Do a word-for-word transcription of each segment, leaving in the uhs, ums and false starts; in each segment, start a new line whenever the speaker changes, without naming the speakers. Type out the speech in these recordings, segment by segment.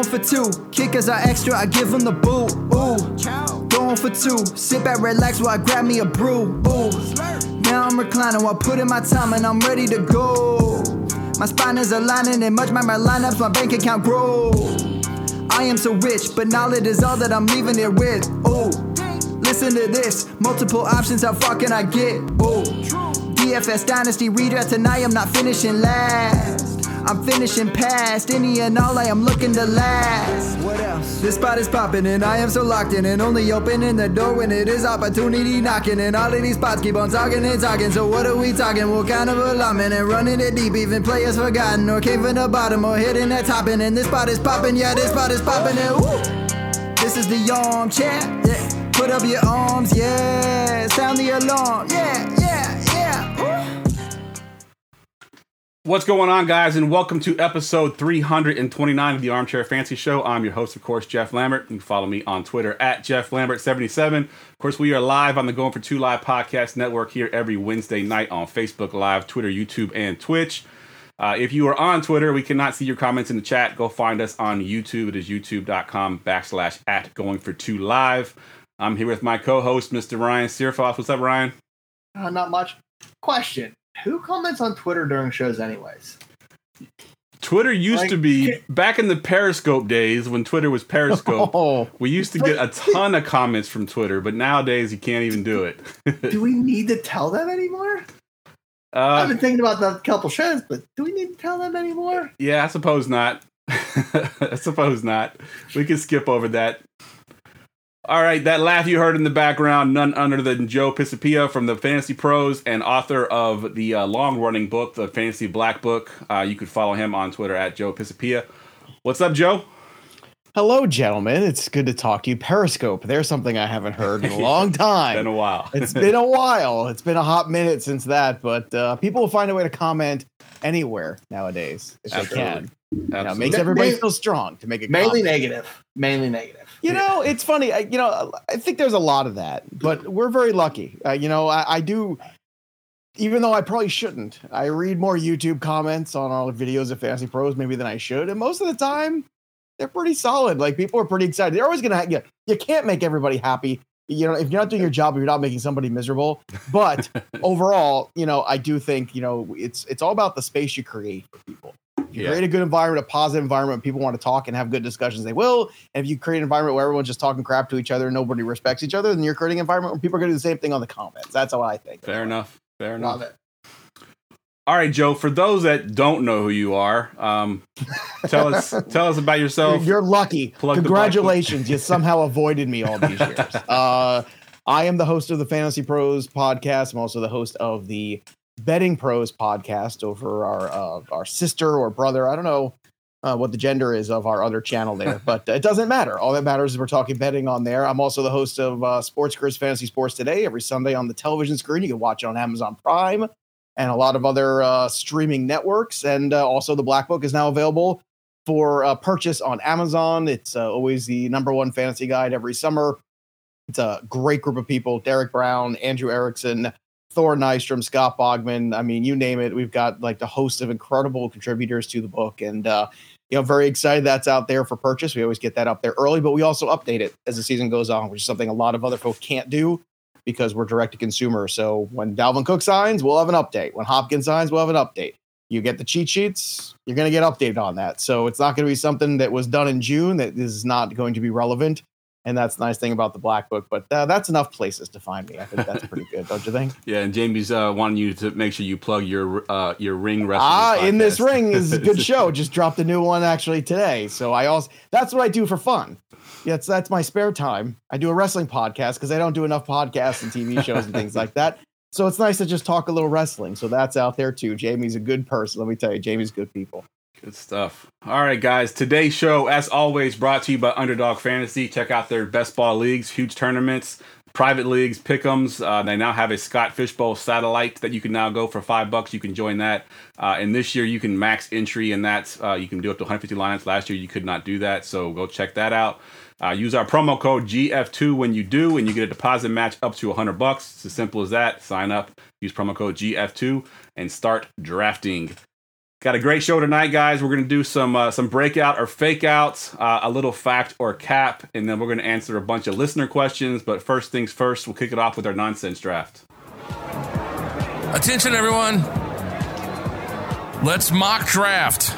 for two. Kickers are extra, I give them the boot. Ooh, going for two. Sit back, relax while I grab me a brew. Ooh, now I'm reclining while putting my time and I'm ready to go. My spine is aligning and much my lineups, my bank account grow. I am so rich, but knowledge is all that I'm leaving it with. Ooh, listen to this. Multiple options, how far can I get? Ooh, D F S Dynasty redraft tonight, I'm not finishing last. I'm finishing past any and all, I am looking to last. What else? This spot is popping and I am so locked in and only opening the door when it is opportunity knocking. And all of these spots keep on talking and talking. So what are we talking? What kind of alignment? And running it deep, even players forgotten or came from the bottom or hitting that top end. And this spot is popping, yeah, this spot is popping. And woo, this is the armchair, yeah. Put up your arms, yeah. Sound the alarm, yeah, yeah, yeah. Woo.
What's going on, guys, and welcome to episode three hundred twenty-nine of the Armchair Fantasy Show. I'm your host, of course, Jeff Lambert. You can follow me on Twitter at Jeff Lambert seventy-seven. Of course, we are live on the Going for Two Live podcast network here every Wednesday night on Facebook Live, Twitter, YouTube, and Twitch. Uh, if you are on Twitter, we cannot see your comments in the chat. Go find us on YouTube. It is youtube.com backslash at Going for Two Live. I'm here with my co-host, Mister Ryan Searfoss. What's up, Ryan?
Uh, not much. Question. Who comments on Twitter during shows anyways?
Twitter used
like,
to be, back in the Periscope days, when Twitter was Periscope, oh, we used to get a ton of comments from Twitter, but nowadays you can't even do it.
Do we need to tell them anymore? Uh, I've been thinking about that a couple shows, but do we need to tell them anymore?
Yeah, I suppose not. I suppose not. We can skip over that. All right, that laugh you heard in the background, none other than Joe Pisapia from the Fantasy Pros and author of the uh, long-running book, the Fantasy Black Book. Uh, you could follow him on Twitter at Joe Pisapia. What's up, Joe?
Hello, gentlemen. It's good to talk to you. Periscope, there's something I haven't heard in a long time.
It's been a while.
It's been a while. It's been a hot minute since that, but uh, people will find a way to comment anywhere nowadays if
Absolutely.
they can.
Absolutely.
You know, makes everybody feel strong to make it
mainly negative. Mainly negative.
You know, it's funny. I, you know, I think there's a lot of that, but we're very lucky. Uh, you know, I, I do, even though I probably shouldn't. I read more YouTube comments on all the videos of Fantasy Pros maybe than I should, and most of the time, they're pretty solid. Like, people are pretty excited. They're always gonna. You, you can't make everybody happy. You know, if you're not doing your job, you're not making somebody miserable. But overall, you know, I do think, you know, it's it's all about the space you create for people. If you yeah. create a good environment, a positive environment, people want to talk and have good discussions, they will. And if you create an environment where everyone's just talking crap to each other and nobody respects each other, then you're creating an environment where people are going to do the same thing on the comments. That's how I think.
Fair enough. Fair enough.
Love it.
All right, Joe, for those that don't know who you are, um, tell us tell us about yourself.
You're lucky. Plug Congratulations. You somehow avoided me all these years. Uh, I am the host of the Fantasy Pros podcast. I'm also the host of the Betting Pros podcast over our uh, our sister or brother. I don't know uh, what the gender is of our other channel there, but it doesn't matter. All that matters is we're talking betting on there. I'm also the host of uh, Sports Grizz Fantasy Sports Today every Sunday on the television screen. You can watch it on Amazon Prime and a lot of other uh, streaming networks. And uh, also the Black Book is now available for uh, purchase on Amazon. It's uh, always the number one fantasy guide every summer. It's a great group of people. Derek Brown, Andrew Erickson, Thor Nystrom, Scott Bogman. I mean, you name it. We've got like the host of incredible contributors to the book. And, uh, you know, very excited that's out there for purchase. We always get that up there early, but we also update it as the season goes on, which is something a lot of other folks can't do because we're direct to consumer. So when Dalvin Cook signs, we'll have an update. When Hopkins signs, we'll have an update. You get the cheat sheets, you're going to get updated on that. So it's not going to be something that was done in June that is not going to be relevant. And that's the nice thing about the Black Book. But uh, that's enough places to find me. I think that's pretty good, don't you think?
Yeah, and Jamie's uh, wanting you to make sure you plug your uh, your ring wrestling
Ah,
podcast.
In This Ring is a good show. Just dropped a new one actually today. So I also that's what I do for fun. Yeah, it's, that's my spare time. I do a wrestling podcast because I don't do enough podcasts and T V shows and things like that. So it's nice to just talk a little wrestling. So that's out there too. Jamie's a good person. Let me tell you, Jamie's good people.
Good stuff. All right, guys. Today's show, as always, brought to you by Underdog Fantasy. Check out their best ball leagues, huge tournaments, private leagues, pick'ems. Uh, they now have a Scott Fishbowl satellite that you can now go for five bucks. You can join that. Uh, and this year, you can max entry in that. Uh, you can do up to one hundred fifty lineups. Last year, you could not do that. So go check that out. Uh, use our promo code G F two when you do, and you get a deposit match up to one hundred bucks. It's as simple as that. Sign up, use promo code G F two, and start drafting. Got a great show tonight, guys. We're going to do some uh, some breakout or fake outs, uh, a little fact or cap, and then we're going to answer a bunch of listener questions. But first things first, we'll kick it off with our nonsense draft.
Attention, everyone. Let's mock draft.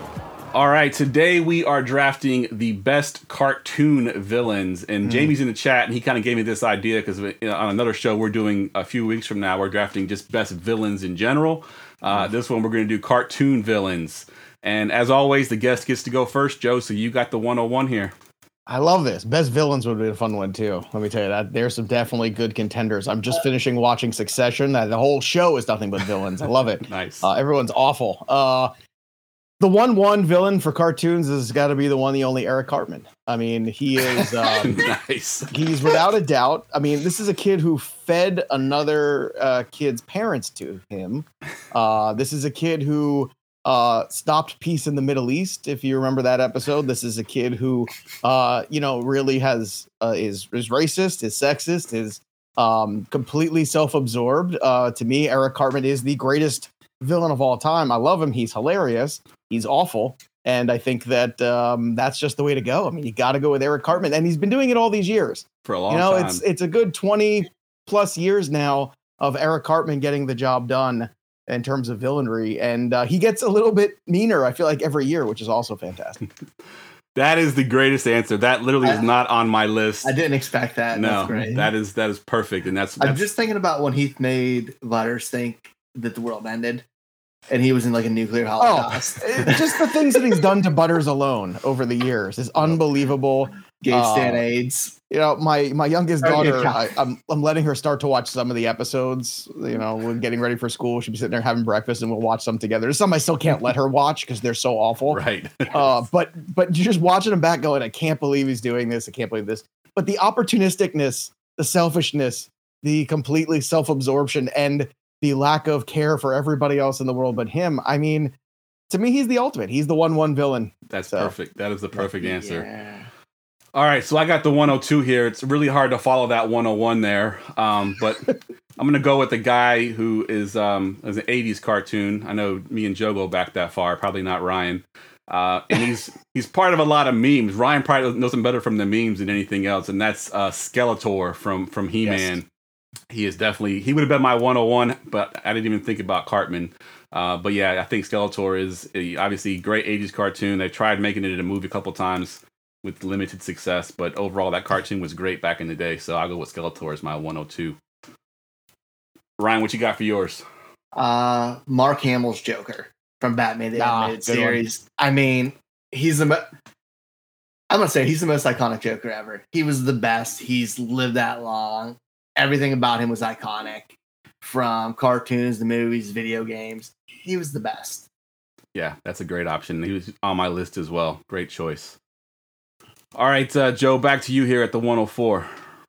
All right, today we are drafting the best cartoon villains, and mm. Jamie's in the chat, and he kind of gave me this idea because you know, on another show we're doing a few weeks from now, we're drafting just best villains in general. Uh, this one we're going to do cartoon villains. And as always, the guest gets to go first, Joe, so you got the one oh one here.
I love this. Best villains would be a fun one, too. Let me tell you that. There's some definitely good contenders. I'm just finishing watching Succession. The whole show is nothing but villains. I love it.
Nice.
Uh, everyone's awful. Uh, the one one villain for cartoons has got to be the one, the only Eric Cartman. I mean, he is um,
nice.
He's without a doubt. I mean, this is a kid who fed another uh, kid's parents to him. Uh, this is a kid who uh, stopped peace in the Middle East. If you remember that episode, this is a kid who, uh, you know, really has uh, is is racist, is sexist, is um, completely self-absorbed. Uh, to me, Eric Cartman is the greatest villain of all time. I love him. He's hilarious. He's awful. And I think that um, that's just the way to go. I mean, you got to go with Eric Cartman, and he's been doing it all these years
for a long
you know,
time.
It's it's a good twenty plus years now of Eric Cartman getting the job done in terms of villainry, and uh, he gets a little bit meaner, I feel like, every year, which is also fantastic.
That is the greatest answer. That literally I, is not on my list.
I didn't expect that.
No,
that's great.
that is that is perfect, and that's, that's.
I'm just thinking about when he made letters think that the world ended. And he was in like a nuclear holocaust.
Oh, just the things that he's done to Butters alone over the years is unbelievable.
Gave
uh,
Stan AIDS.
You know, my my youngest
Oh,
daughter,
yeah.
I, I'm I'm letting her start to watch some of the episodes. You know, we're getting ready for school. She'll be sitting there having breakfast, and we'll watch some together. There's some I still can't let her watch because they're so awful.
Right.
uh, but but you're just watching them back, going, I can't believe he's doing this. I can't believe this. But the opportunisticness, the selfishness, the completely self-absorption, and the lack of care for everybody else in the world but him. I mean, to me, he's the ultimate. He's the one one villain.
That's
so.
perfect. That is the perfect
Yeah.
answer. All right, so I got the one oh two here. It's really hard to follow that one oh one there, um, but I'm going to go with the guy who is, um, is an eighties cartoon. I know me and Joe go back that far, probably not Ryan. Uh, and he's he's part of a lot of memes. Ryan probably knows him better from the memes than anything else, and that's uh, Skeletor from, from He-Man. Yes. He is definitely, he would have been my one oh one, but I didn't even think about Cartman. Uh, but yeah, I think Skeletor is a, obviously a great eighties cartoon. They tried making it in a movie a couple times with limited success, but overall that cartoon was great back in the day. So I'll go with Skeletor as my one oh two. Ryan, what you got for yours?
Uh, Mark Hamill's Joker from Batman the
Ah,
Animated
good
Series. I mean, he's the mo- I'm going to say he's the most iconic Joker ever. He was the best. He's lived that long. Everything about him was iconic, from cartoons, the movies, video games. He was the best.
Yeah, that's a great option. He was on my list as well. Great choice. All right, uh, Joe, back to you here at the one oh four.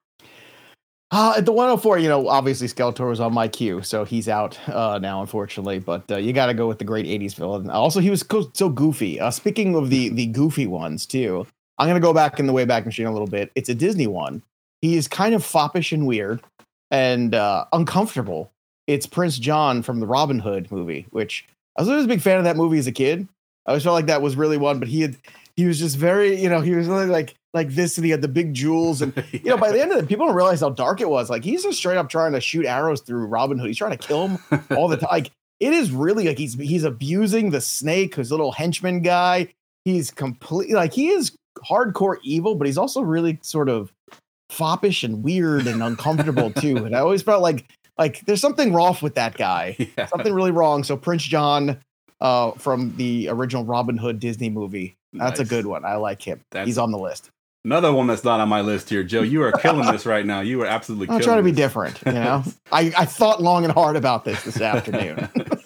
Uh, at the one oh four, you know, obviously Skeletor was on my queue, so he's out uh, now, unfortunately. But uh, you got to go with the great eighties villain. Also, he was co- so goofy. Uh, speaking of the the goofy ones, too, I'm going to go back in the Wayback Machine a little bit. It's a Disney one. He is kind of foppish and weird and uh, uncomfortable. It's Prince John from the Robin Hood movie, which I was always a big fan of that movie as a kid. I always felt like that was really one, but he had, he was just very, you know, he was really like, like this, and he had the big jewels. And, you know, by the end of it, people don't realize how dark it was. Like, he's just straight up trying to shoot arrows through Robin Hood. He's trying to kill him all the time. Like, it is really like he's, he's abusing the snake, his little henchman guy. He's completely like, he is hardcore evil, but he's also really sort of foppish and weird and uncomfortable too. And I always felt like like there's something wrong with that guy. Yeah. Something really wrong. So Prince John uh, from the original Robin Hood Disney movie. That's nice. A good one. I like him. That's He's on the list.
Another one that's not on my list here, Joe. You are killing this right now. You are absolutely killing
I'm trying to be
this.
different, you know? I, I thought long and hard about this this afternoon.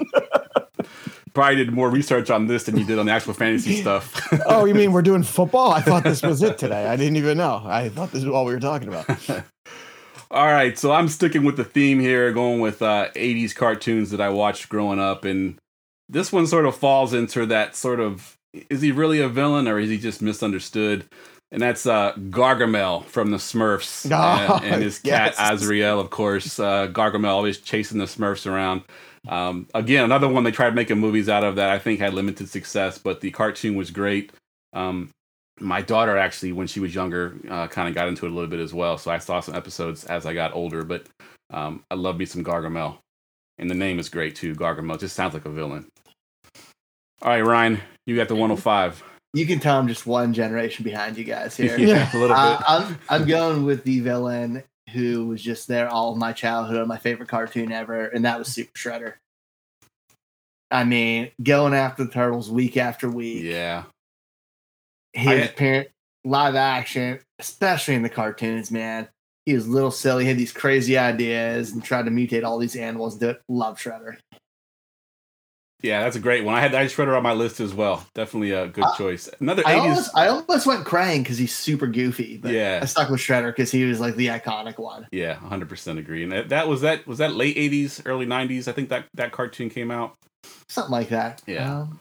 Probably did more research on this than you did on the actual fantasy stuff.
Oh, you mean we're doing football? I thought this was it today. I didn't even know. I thought this was all we were talking about.
All right, so I'm sticking with the theme here, going with uh, eighties cartoons that I watched growing up, and this one sort of falls into that sort of, is he really a villain or is he just misunderstood? And that's uh, Gargamel from the Smurfs
Oh,
and, and his cat
yes.
Azrael, of course. Uh, Gargamel always chasing the Smurfs around. Um, again, another one they tried making movies out of that I think had limited success, but the cartoon was great. Um, my daughter actually, when she was younger, uh, kind of got into it a little bit as well. So I saw some episodes as I got older, but um, I love me some Gargamel. And the name is great too, Gargamel. It just sounds like a villain. All right, Ryan, you got the one oh five.
You can tell I'm just one generation behind you guys here.
Yeah, a little bit.
Uh, I'm I'm going with the villain who was just there all of my childhood, my favorite cartoon ever, and that was Super Shredder. I mean, going after the Turtles week after week.
Yeah.
His
I-
appearance, live action, especially in the cartoons, man. He was a little silly, he had these crazy ideas and tried to mutate all these animals and do it. Love Shredder.
Yeah, that's a great one. I had Ice Shredder on my list as well. Definitely a good
Uh,
choice. Another
I
eighties.
almost, I almost went Krang because he's super goofy, but
Yeah.
I stuck with Shredder because he was like the iconic one.
Yeah, one hundred percent agree. And that, that was that was that late eighties, early nineties. I think that that cartoon came out.
Something like that.
Yeah.
Um,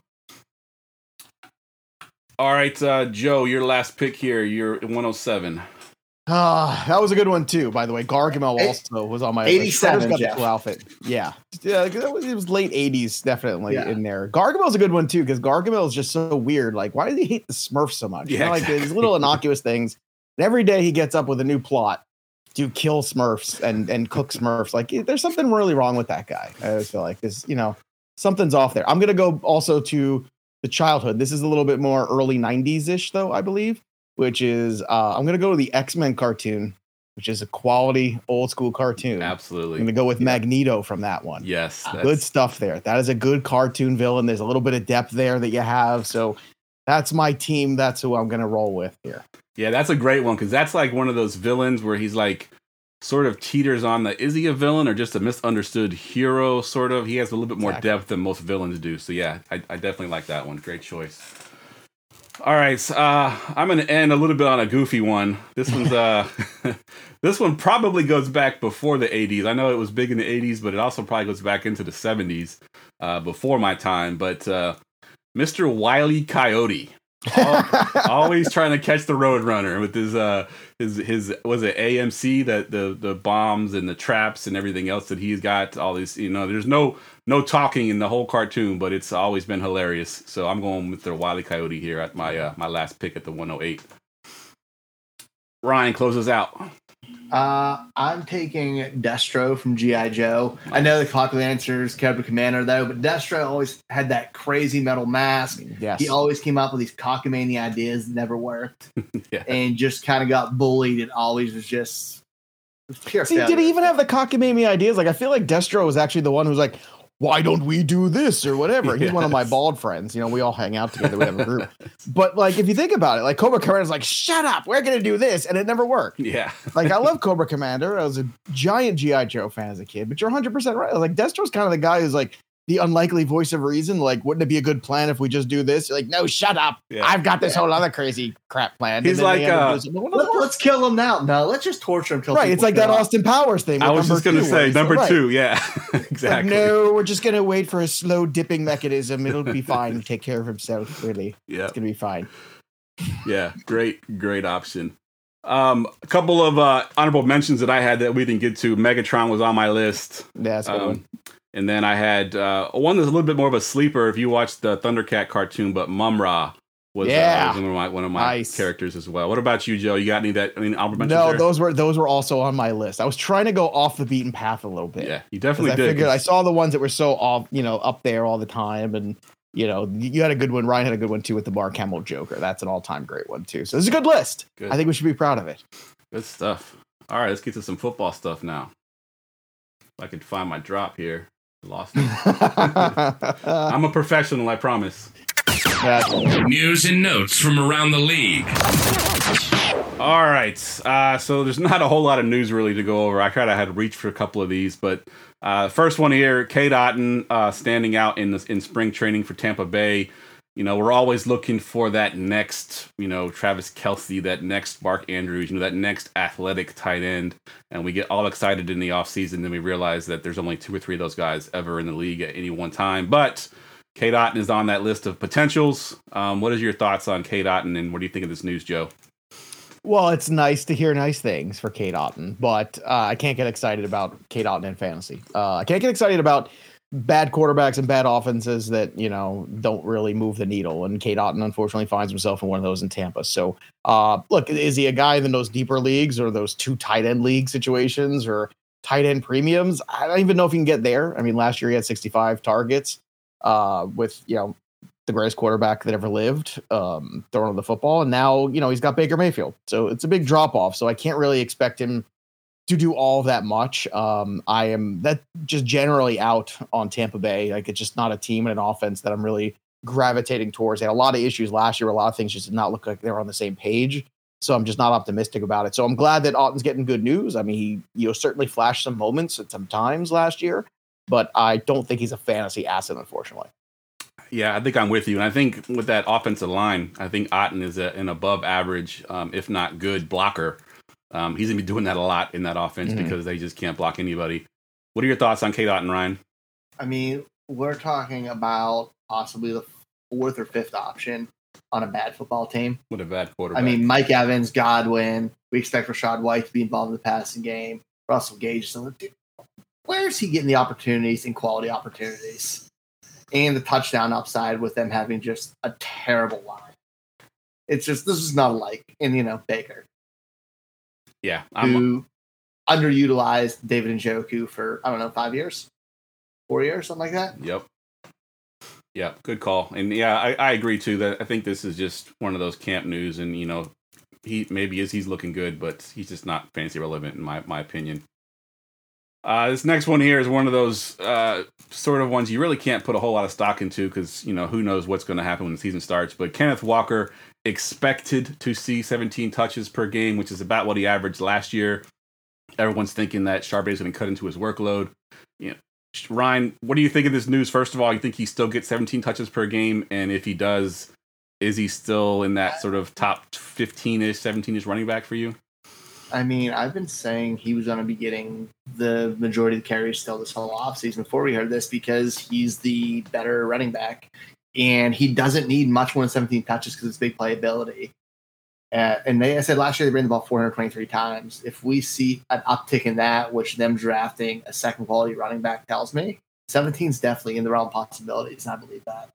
All right, uh, Joe, your last pick here. You're one oh seven.
Ah, that was a good one too. By the way, Gargamel
Eight-
also was on my
eighty-seven,
Shredder's got
Jeff.
the cool outfit. Yeah, yeah, that was, it was late eighties, definitely
Yeah.
in there. Gargamel's a good one too because Gargamel is just so weird. Like, why does he hate the Smurfs so much? You
Yeah,
know, like
exactly.
these little innocuous things. And every day he gets up with a new plot to kill Smurfs and and cook Smurfs. Like, there's something really wrong with that guy. I always feel like this. You know, something's off there. I'm gonna go also to the childhood. This is a little bit more early nineties ish, though, I believe, which is uh, I'm gonna go to the X-Men cartoon, which is a quality old school cartoon. I'm
Absolutely.
gonna go with Magneto from that one.
Yes.
Good
that's-
stuff there. That is a good cartoon villain. There's a little bit of depth there that you have. So that's my team. That's who I'm gonna roll with here.
Yeah, that's a great one because that's like one of those villains where he's like sort of teeters on the is he a villain or just a misunderstood hero, sort of. He has a little bit more
Exactly.
depth than most villains do. So yeah, I, I definitely like that one. Great choice. All right, so, uh, I'm gonna end a little bit on a goofy one. This one's uh, this one probably goes back before the eighties. I know it was big in the eighties, but it also probably goes back into the seventies, uh, before my time. But uh, Mister Wile E. Coyote. Al- always trying to catch the Roadrunner with his uh his his was it A M C, that the the bombs and the traps and everything else that he's got. All these, you know, there's no no talking in the whole cartoon, but it's always been hilarious. So I'm going with the Wile E. Coyote here at my uh, my last pick at the one oh eight. Ryan closes out.
Uh, I'm taking Destro from G I. Joe. I know the popular answer is Cobra Commander, though, but Destro always had that crazy metal mask.
Yes.
He always came up with these cockamamie ideas that never worked
Yeah.
and just kind of got bullied and always was just pure
See, did
failure.
he even have the cockamamie ideas? Like, I feel like Destro was actually the one who's like, why don't we do this or whatever? He's one of my
Yes.
bald friends. You know, we all hang out together. We have a group. But like, if you think about it, like Cobra Commander's like, shut up, we're gonna do this, and it never worked.
Yeah.
Like, I love Cobra Commander. I was a giant G I. Joe fan as a kid. But you're one hundred percent right. I was like, Destro's kind of the guy who's like the unlikely voice of reason. Like, wouldn't it be a good plan if we just do this? You're like, no, shut up.
Yeah.
I've got this whole other crazy crap plan.
He's
And then
like,
they end up
uh,
doing something. Well,
Let, let's kill him now. No, let's just torture him till
right.
people
It's like
shut
that
up.
Austin Powers thing.
I
with
was just
number
gonna
two, where
say
he's
number
like,
two. Yeah.
Like,
Exactly.
no, we're just gonna wait for a slow dipping mechanism. It'll be fine. Take care of himself. Really,
Yeah.
it's gonna be fine.
Yeah, great, great option. Um, a couple of uh, honorable mentions that I had that we didn't get to. Megatron was on my list.
That's what
Um, and then I had uh, one that's a little bit more of a sleeper if you watched the Thundercat cartoon, but Mum-Ra was,
Yeah.
uh, was one of my, one of my
Nice.
characters as well. What about you, Joe? You got any that, I mean, honorable mentions
no,
there?
those were those were also on my list. I was trying to go off the beaten path a little bit.
Yeah, you
'Cause
definitely
I
did.
figured I
'cause-
saw the ones that were so off, you know, up there all the time, and you know, you had a good one. Ryan had a good one too with the Mark Hamill Joker. That's an all-time great one too. So this is a good list.
Good.
I think we should be proud of it.
Good stuff. All right, let's get to some football stuff now. If I could find my drop here. Lost it. I'm a professional, I promise.
That's-
News and notes from around the league.
All right. Uh, so there's not a whole lot of news really to go over. I tried to had reach for a couple of these, but uh, first one here, Cade Otton uh, standing out in the, in spring training for Tampa Bay. You know, we're always looking for that next, you know, Travis Kelce, that next Mark Andrews, you know, that next athletic tight end. And we get all excited in the offseason. Then we realize that there's only two or three of those guys ever in the league at any one time. But Cade Otton is on that list of potentials. Um, what is your thoughts on Cade Otton, and what do you think of this news, Joe?
Well, it's nice to hear nice things for Cade Otton, but uh, I can't get excited about Cade Otton in fantasy. Uh, I can't get excited about bad quarterbacks and bad offenses that, you know, don't really move the needle. And Cade Otton, unfortunately, finds himself in one of those in Tampa. So, uh, look, is he a guy in those deeper leagues or those two tight end league situations or tight end premiums? I don't even know if he can get there. I mean, last year he had sixty-five targets uh, with, you know, the greatest quarterback that ever lived um, throwing the football. And now, you know, he's got Baker Mayfield. So it's a big drop off. So I can't really expect him to do all that much. Um, I am that just generally out on Tampa Bay. Like, it's just not a team and an offense that I'm really gravitating towards. They had a lot of issues last year. A lot of things just did not look like they were on the same page. So I'm just not optimistic about it. So I'm glad that Otton's getting good news. I mean, he, you know, certainly flashed some moments at some times last year, but I don't think he's a fantasy asset, unfortunately.
Yeah, I think I'm with you. And I think with that offensive line, I think Otton is a, an above average, um, if not good, blocker. Um, he's going to be doing that a lot in that offense mm-hmm. because they just can't block anybody. What are your thoughts on Cade Otton, Ryan?
I mean, we're talking about possibly the fourth or fifth option on a bad football team.
What a bad quarterback.
I mean, Mike Evans, Godwin. We expect Rachaad White to be involved in the passing game. Russell Gage. So, dude, where is he getting the opportunities and quality opportunities? And the touchdown upside with them having just a terrible line. It's just, this is not like, and, you know, Baker.
Yeah. I'm,
who underutilized David Njoku for, I don't know, five years? Four years? Something like that?
Yep. Yeah, good call. And yeah, I, I agree too that I think this is just one of those camp news and, you know, he maybe is he's looking good, but he's just not fantasy relevant in my, my opinion. Uh, this next one here is one of those uh, sort of ones you really can't put a whole lot of stock into because, you know, who knows what's going to happen when the season starts. But Kenneth Walker expected to see seventeen touches per game, which is about what he averaged last year. Everyone's thinking that Charbonnet is going to cut into his workload. You know, Ryan, what do you think of this news? First of all, you think he still gets seventeen touches per game? And if he does, is he still in that sort of top fifteen-ish, seventeen-ish running back for you?
I mean, I've been saying he was going to be getting the majority of the carries still this whole offseason before we heard this because he's the better running back. And he doesn't need much more than seventeen touches because it's big playability. Uh, and they, I said last year they ran the ball four hundred twenty-three times. If we see an uptick in that, which them drafting a second quality running back tells me, seventeen is definitely in the realm of possibilities. I believe that.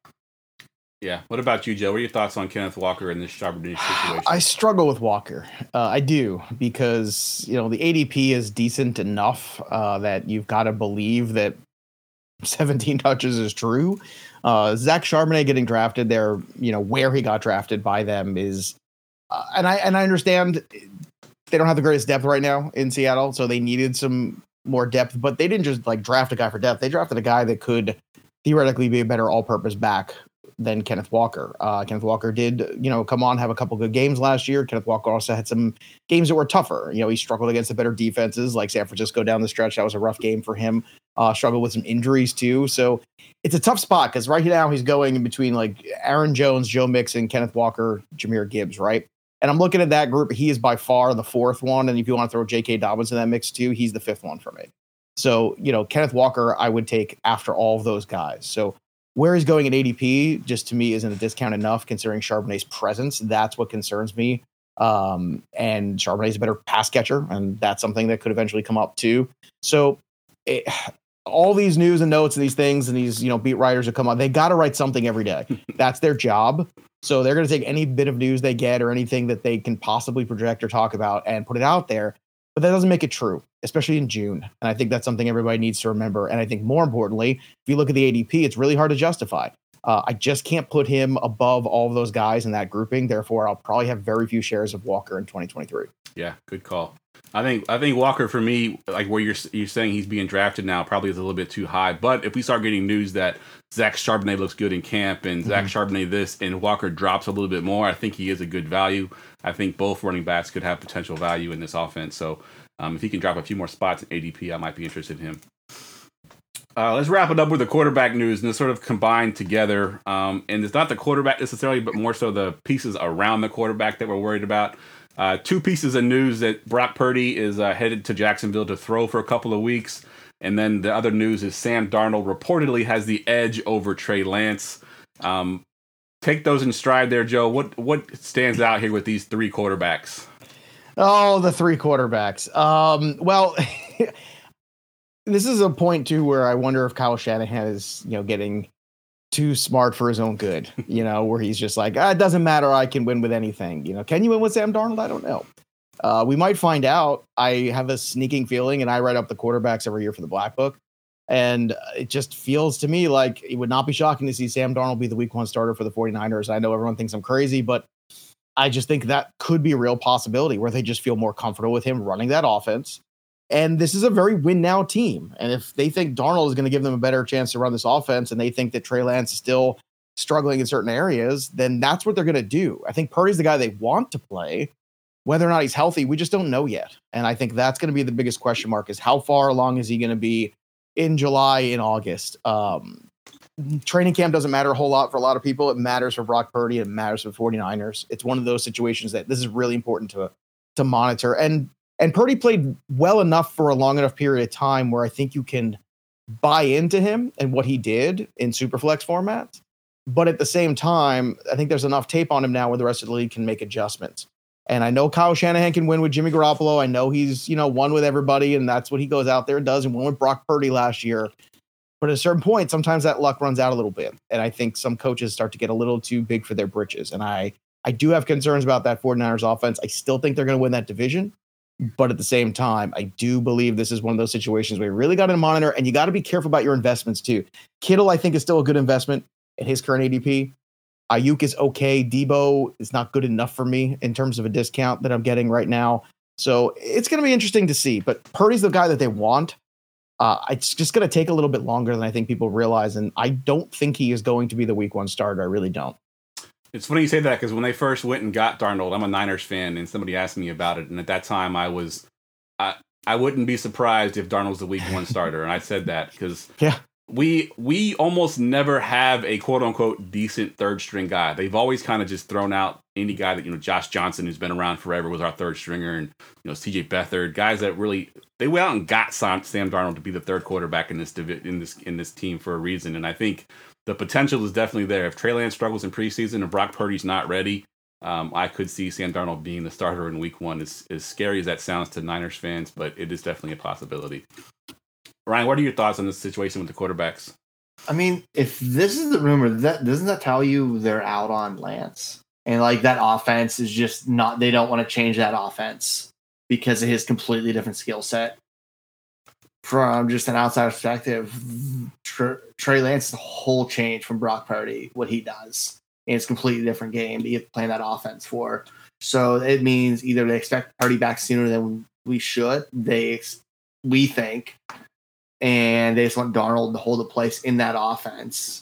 Yeah. What about you, Joe? What are your thoughts on Kenneth Walker in this Charbonnet situation?
I struggle with Walker. Uh, I do because, you know, the A D P is decent enough uh, that you've got to believe that seventeen touches is true. Uh, Zach Charbonnet getting drafted there, you know, where he got drafted by them is, uh, and I and I understand they don't have the greatest depth right now in Seattle, so they needed some more depth. But they didn't just like draft a guy for depth; they drafted a guy that could theoretically be a better all-purpose back than Kenneth Walker. Uh, Kenneth Walker did, you know, come on, have a couple good games last year. Kenneth Walker also had some games that were tougher. You know, he struggled against the better defenses like San Francisco down the stretch. That was a rough game for him. Uh, struggled with some injuries too. So it's a tough spot because right now he's going in between like Aaron Jones, Joe Mixon, Kenneth Walker, Jahmyr Gibbs, right? And I'm looking at that group. He is by far the fourth one. And if you want to throw J K. Dobbins in that mix too, he's the fifth one for me. So, you know, Kenneth Walker, I would take after all of those guys. So where he's going at A D P, just to me, isn't a discount enough considering Charbonnet's presence. That's what concerns me. Um, and Charbonnet's a better pass catcher, and that's something that could eventually come up too. So it, all these news and notes and these things and these, you know, beat writers that come on, they got to write something every day. That's their job. So they're going to take any bit of news they get or anything that they can possibly project or talk about and put it out there. But that doesn't make it true, especially in June. And I think that's something everybody needs to remember. And I think more importantly, if you look at the A D P, it's really hard to justify. Uh, I just can't put him above all of those guys in that grouping. Therefore, I'll probably have very few shares of Walker in twenty twenty-three.
Yeah, good call. I think I think Walker, for me, like where you're you're saying he's being drafted now, probably is a little bit too high. But if we start getting news that Zach Charbonnet looks good in camp and mm-hmm. Zach Charbonnet this and Walker drops a little bit more, I think he is a good value. I think both running backs could have potential value in this offense. So um, if he can drop a few more spots in A D P, I might be interested in him. Uh, let's wrap it up with the quarterback news, and it's sort of combined together. Um, and it's not the quarterback necessarily, but more so the pieces around the quarterback that we're worried about. Uh, two pieces of news that Brock Purdy is uh, headed to Jacksonville to throw for a couple of weeks. And then the other news is Sam Darnold reportedly has the edge over Trey Lance. Um, take those in stride there, Joe. What what stands out here with these three quarterbacks?
Oh, the three quarterbacks. Um, well, this is a point too where I wonder if Kyle Shanahan is, you know, getting too smart for his own good. You know, where he's just like, ah, it doesn't matter. I can win with anything. You know, can you win with Sam Darnold? I don't know. Uh, we might find out. I have a sneaking feeling, and I write up the quarterbacks every year for the Black Book. And it just feels to me like it would not be shocking to see Sam Darnold be the week one starter for the 49ers. I know everyone thinks I'm crazy, but I just think that could be a real possibility where they just feel more comfortable with him running that offense. And this is a very win now team. And if they think Darnold is going to give them a better chance to run this offense and they think that Trey Lance is still struggling in certain areas, then that's what they're going to do. I think Purdy's the guy they want to play. Whether or not he's healthy, we just don't know yet. And I think that's going to be the biggest question mark is how far along is he going to be in July, in August. Um, training camp doesn't matter a whole lot for a lot of people. It matters for Brock Purdy. It matters for the 49ers. It's one of those situations that this is really important to, to monitor. And, and Purdy played well enough for a long enough period of time where I think you can buy into him and what he did in Superflex formats. But at the same time, I think there's enough tape on him now where the rest of the league can make adjustments. And I know Kyle Shanahan can win with Jimmy Garoppolo. I know he's, you know, won with everybody, and that's what he goes out there and does, and won with Brock Purdy last year. But at a certain point, sometimes that luck runs out a little bit. And I think some coaches start to get a little too big for their britches. And I, I do have concerns about that 49ers offense. I still think they're going to win that division. But at the same time, I do believe this is one of those situations where you really got to monitor, and you got to be careful about your investments too. Kittle, I think, is still a good investment at his current A D P. Ayuk is okay. Debo is not good enough for me in terms of a discount that I'm getting right now. So it's going to be interesting to see. But Purdy's the guy that they want. Uh, it's just going to take a little bit longer than I think people realize. And I don't think he is going to be the week one starter. I really don't.
It's funny you say that because when they first went and got Darnold, I'm a Niners fan, and somebody asked me about it. And at that time, I was, I, I wouldn't be surprised if Darnold's the week one starter. And I said that because
yeah.
We we almost never have a quote unquote decent third string guy. They've always kind of just thrown out any guy that, you know, Josh Johnson, who's been around forever, was our third stringer, and, you know, C J Beathard, guys that really they went out and got Sam, Sam Darnold to be the third quarterback in this divi- in this in this team for a reason. And I think the potential is definitely there. If Trey Lance struggles in preseason and Brock Purdy's not ready, um, I could see Sam Darnold being the starter in week one. As as scary as that sounds to Niners fans, but it is definitely a possibility. Ryan, what are your thoughts on this situation with the quarterbacks?
I mean, if this is the rumor, that doesn't that tell you they're out on Lance? And like that offense is just not, they don't want to change that offense because of his completely different skill set. From just an outside perspective, Trey Lance is a whole change from Brock Purdy, what he does. And it's a completely different game that you have to play that offense for. So it means either they expect Purdy back sooner than we should, they we think, and they just want Darnold to hold a place in that offense,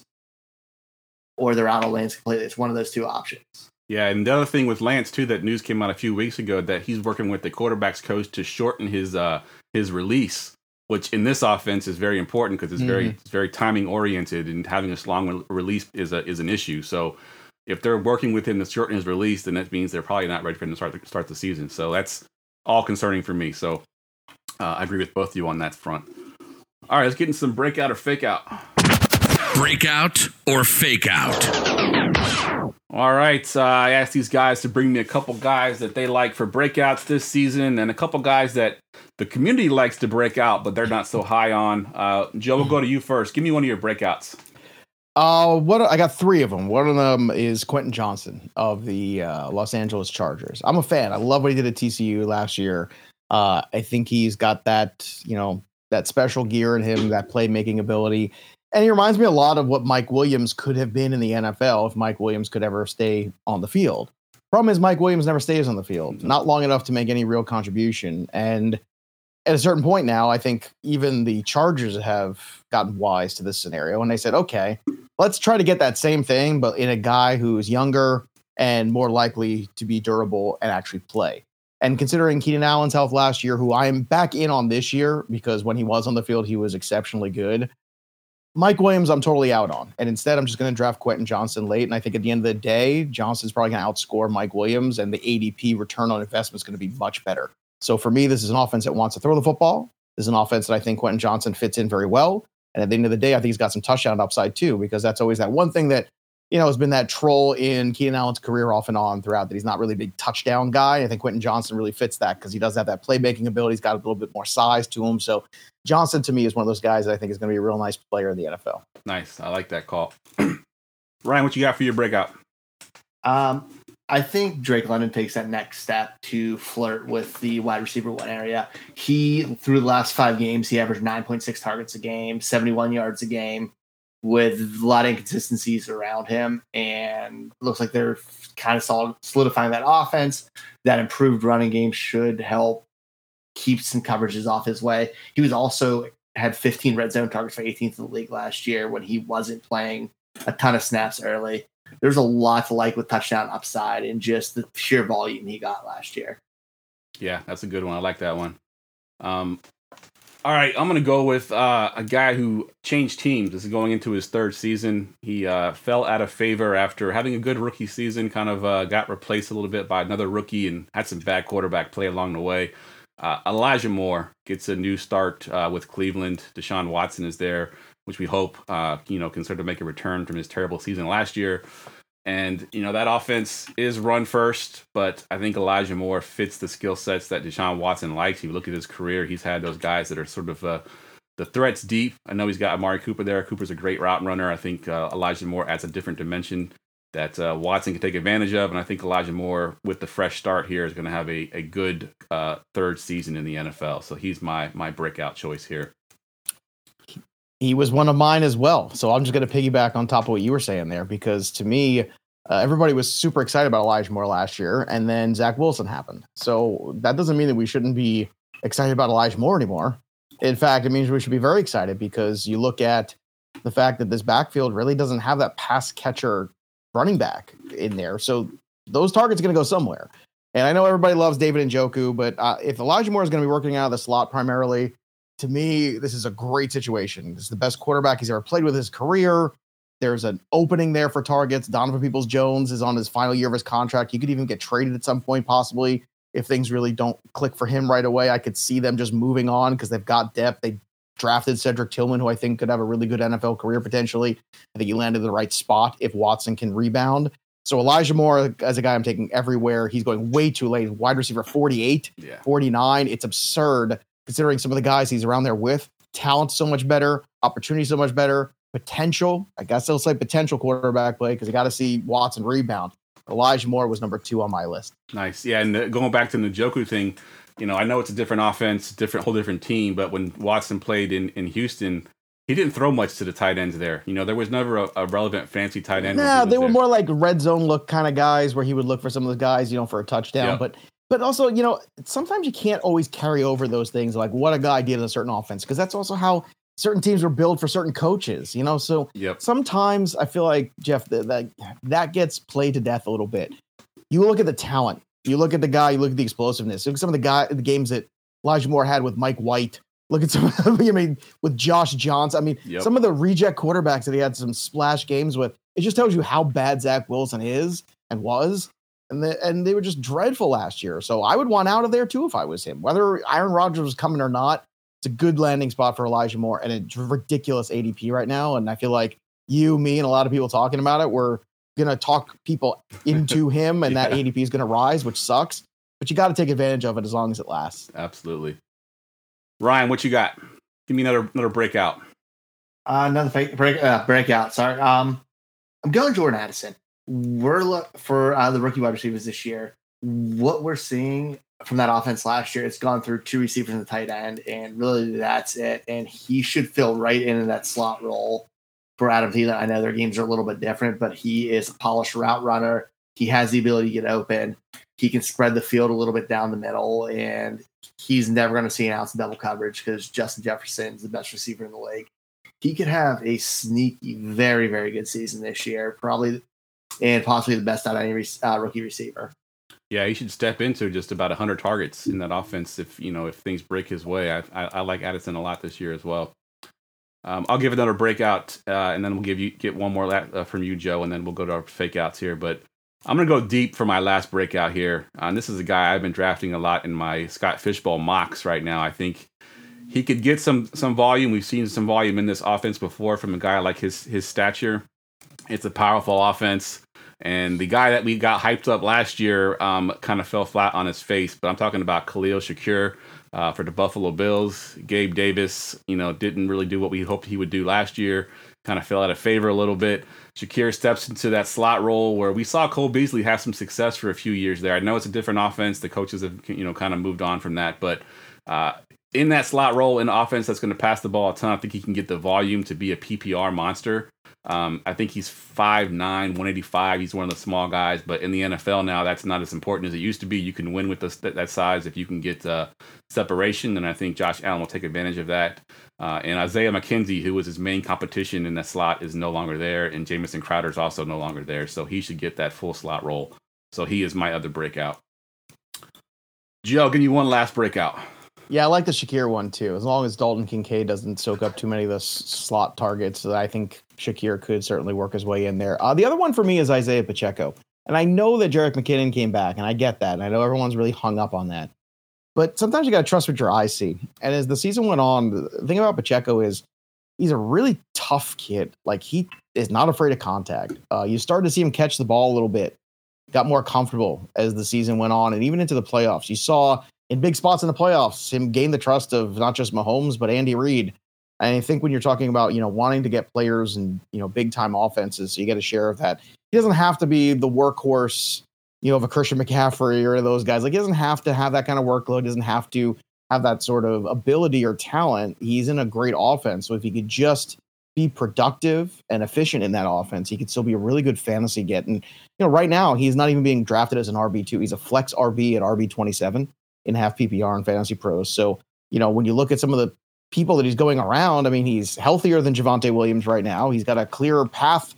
or they're out of Lance completely. It's one of those two options.
Yeah, and the other thing with Lance, too, that news came out a few weeks ago, that he's working with the quarterback's coach to shorten his uh, his release, which in this offense is very important because it's mm-hmm. very it's very timing oriented, and having a long re- release is a is an issue. So if they're working with him to shorten his release, then that means they're probably not ready for him to start the, start the season. So that's all concerning for me. So uh, I agree with both of you on that front. All right, let's get into some breakout or fake out.
Breakout or fake out?
All right, uh, I asked these guys to bring me a couple guys that they like for breakouts this season, and a couple guys that the community likes to break out, but they're not so high on. Uh, Joe, we'll go to you first. Give me one of your breakouts.
Uh, what I got three of them. One of them is Quentin Johnson of the uh, Los Angeles Chargers. I'm a fan. I love what he did at T C U last year. Uh, I think he's got that, you know, that special gear in him, that playmaking ability. And he reminds me a lot of what Mike Williams could have been in the N F L if Mike Williams could ever stay on the field. Problem is Mike Williams never stays on the field, not long enough to make any real contribution. And at a certain point now, I think even the Chargers have gotten wise to this scenario. And they said, okay, let's try to get that same thing, but in a guy who's younger and more likely to be durable and actually play. And considering Keenan Allen's health last year, who I am back in on this year, because when he was on the field, he was exceptionally good. Mike Williams, I'm totally out on. And instead, I'm just going to draft Quentin Johnson late. And I think at the end of the day, Johnson's probably going to outscore Mike Williams, and the A D P return on investment is going to be much better. So for me, this is an offense that wants to throw the football. This is an offense that I think Quentin Johnson fits in very well. And at the end of the day, I think he's got some touchdown upside too, because that's always that one thing that you know, has been that troll in Keenan Allen's career off and on throughout, that he's not really a big touchdown guy. I think Quentin Johnson really fits that because he does have that playmaking ability. He's got a little bit more size to him. So Johnson, to me, is one of those guys that I think is going to be a real nice player in the N F L.
Nice. I like that call. Ryan, what you got for your breakout?
Um, I think Drake London takes that next step to flirt with the wide receiver one area. He, through the last five games, he averaged nine point six targets a game, seventy-one yards a game, with a lot of inconsistencies around him. And looks like they're kind of solidifying that offense. That improved running game should help keep some coverages off his way. He was also had fifteen red zone targets for eighteenth in the league last year when he wasn't playing a ton of snaps early. There's a lot to like with touchdown upside and just the sheer volume he got last year.
Yeah, that's a good one. I like that one. Um, all right, I'm going to go with uh, a guy who changed teams. This is going into his third season. He uh, fell out of favor after having a good rookie season, kind of uh, got replaced a little bit by another rookie and had some bad quarterback play along the way. Uh, Elijah Moore gets a new start uh, with Cleveland. Deshaun Watson is there, which we hope, uh, you know, can sort of make a return from his terrible season last year. And, you know, that offense is run first, but I think Elijah Moore fits the skill sets that Deshaun Watson likes. If you look at his career, he's had those guys that are sort of uh, the threats deep. I know he's got Amari Cooper there. Cooper's a great route runner. I think uh, Elijah Moore adds a different dimension that uh, Watson can take advantage of. And I think Elijah Moore, with the fresh start here, is going to have a, a good uh, third season in the N F L. So he's my my breakout choice here.
He was one of mine as well. So I'm just going to piggyback on top of what you were saying there, because to me, uh, everybody was super excited about Elijah Moore last year, and then Zach Wilson happened. So that doesn't mean that we shouldn't be excited about Elijah Moore anymore. In fact, it means we should be very excited, because you look at the fact that this backfield really doesn't have that pass catcher running back in there. So those targets are going to go somewhere. And I know everybody loves David Njoku, but uh, if Elijah Moore is going to be working out of the slot primarily, to me, this is a great situation. This is the best quarterback he's ever played with in his career. There's an opening there for targets. Donovan Peoples-Jones is on his final year of his contract. He could even get traded at some point, possibly, if things really don't click for him right away. I could see them just moving on because they've got depth. They drafted Cedric Tillman, who I think could have a really good N F L career potentially. I think he landed in the right spot if Watson can rebound. So Elijah Moore, as a guy I'm taking everywhere, he's going way too late. Wide receiver forty-eight,
Yeah.
forty-nine. It's absurd considering some of the guys he's around there with. Talent so much better, opportunity so much better, potential. I guess I'll say potential quarterback play because you got to see Watson rebound. Elijah Moore was number two on my list.
Nice. Yeah, and uh, going back to the Njoku thing, you know, I know it's a different offense, different whole different team, but when Watson played in, in Houston, he didn't throw much to the tight ends there. You know, there was never a, a relevant fancy tight end.
No, they were there. More like red zone look kind of guys where he would look for some of the guys, you know, for a touchdown.
Yep.
But but also, you know, sometimes you can't always carry over those things like what a guy did in a certain offense, because that's also how certain teams were built for certain coaches, you know. So
yep.
sometimes I feel like, Jeff, that, that that gets played to death a little bit. You look at the talent, you look at the guy, you look at the explosiveness. Look at some of the guy the games that Elijah Moore had with Mike White. Look at some of them, I mean, with Josh Johnson. I mean,
yep.
some of the reject quarterbacks that he had some splash games with. It just tells you how bad Zach Wilson is and was. And the, and they were just dreadful last year. So I would want out of there too if I was him. Whether Aaron Rodgers was coming or not, it's a good landing spot for Elijah Moore. And it's ridiculous A D P right now. And I feel like you, me, and a lot of people talking about it, we're going to talk people into him, and yeah. that A D P is going to rise, which sucks. But you got to take advantage of it as long as it lasts.
Absolutely. Ryan, what you got? Give me another another breakout.
Uh, another fake break uh, breakout. Sorry. Um, I'm going Jordan Addison. We're look for uh, the rookie wide receivers this year. What we're seeing from that offense last year, it's gone through two receivers in the tight end, and really that's it. And he should fill right into that slot role for Adam Thielen. I know their games are a little bit different, but he is a polished route runner. He has the ability to get open. He can spread the field a little bit down the middle, and he's never going to see an ounce of double coverage because Justin Jefferson is the best receiver in the league. He could have a sneaky, very, very good season this year, probably, and possibly the best out of any uh, rookie receiver.
Yeah, he should step into just about one hundred targets in that offense if you know if things break his way. I I, I like Addison a lot this year as well. Um, I'll give another breakout, uh, and then we'll give you get one more uh, from you, Joe, and then we'll go to our fake outs here. But I'm going to go deep for my last breakout here. Uh, and this is a guy I've been drafting a lot in my Scott Fishbowl mocks right now. I think he could get some some volume. We've seen some volume in this offense before from a guy like his his stature. It's a powerful offense. And the guy that we got hyped up last year um, kind of fell flat on his face. But I'm talking about Khalil Shakir uh, for the Buffalo Bills. Gabe Davis, you know, didn't really do what we hoped he would do last year. Kind of fell out of favor a little bit. Shakir steps into that slot role where we saw Cole Beasley have some success for a few years there. I know it's a different offense. The coaches have, you know, kind of moved on from that. But uh, in that slot role in offense that's going to pass the ball a ton, I think he can get the volume to be a P P R monster. Um, I think he's five nine, one eighty-five. He's one of the small guys, but in the N F L now, that's not as important as it used to be. You can win with this, that size if you can get uh, separation, and I think Josh Allen will take advantage of that. Uh, and Isaiah McKenzie, who was his main competition in that slot, is no longer there, and Jamison Crowder is also no longer there, so he should get that full slot role. So he is my other breakout. Joe, give you one last breakout.
Yeah, I like the Shakir one too. As long as Dalton Kincaid doesn't soak up too many of the s- slot targets, I think Shakir could certainly work his way in there. Uh, the other one for me is Isaiah Pacheco. And I know that Jerick McKinnon came back, and I get that. And I know everyone's really hung up on that. But sometimes you got to trust what your eyes see. And as the season went on, the thing about Pacheco is he's a really tough kid. Like, he is not afraid of contact. Uh, you started to see him catch the ball a little bit, got more comfortable as the season went on, and even into the playoffs. You saw in big spots in the playoffs him gain the trust of not just Mahomes, but Andy Reid. And I think when you're talking about, you know, wanting to get players and, you know, big time offenses, so you get a share of that. He doesn't have to be the workhorse, you know, of a Christian McCaffrey or those guys. Like, he doesn't have to have that kind of workload. He doesn't have to have that sort of ability or talent. He's in a great offense. So if he could just be productive and efficient in that offense, he could still be a really good fantasy get. And, you know, right now he's not even being drafted as an R B two. He's a flex R B at R B twenty-seven in half P P R and Fantasy Pros. So, you know, when you look at some of the people that he's going around, I mean, he's healthier than Javonte Williams right now. He's got a clearer path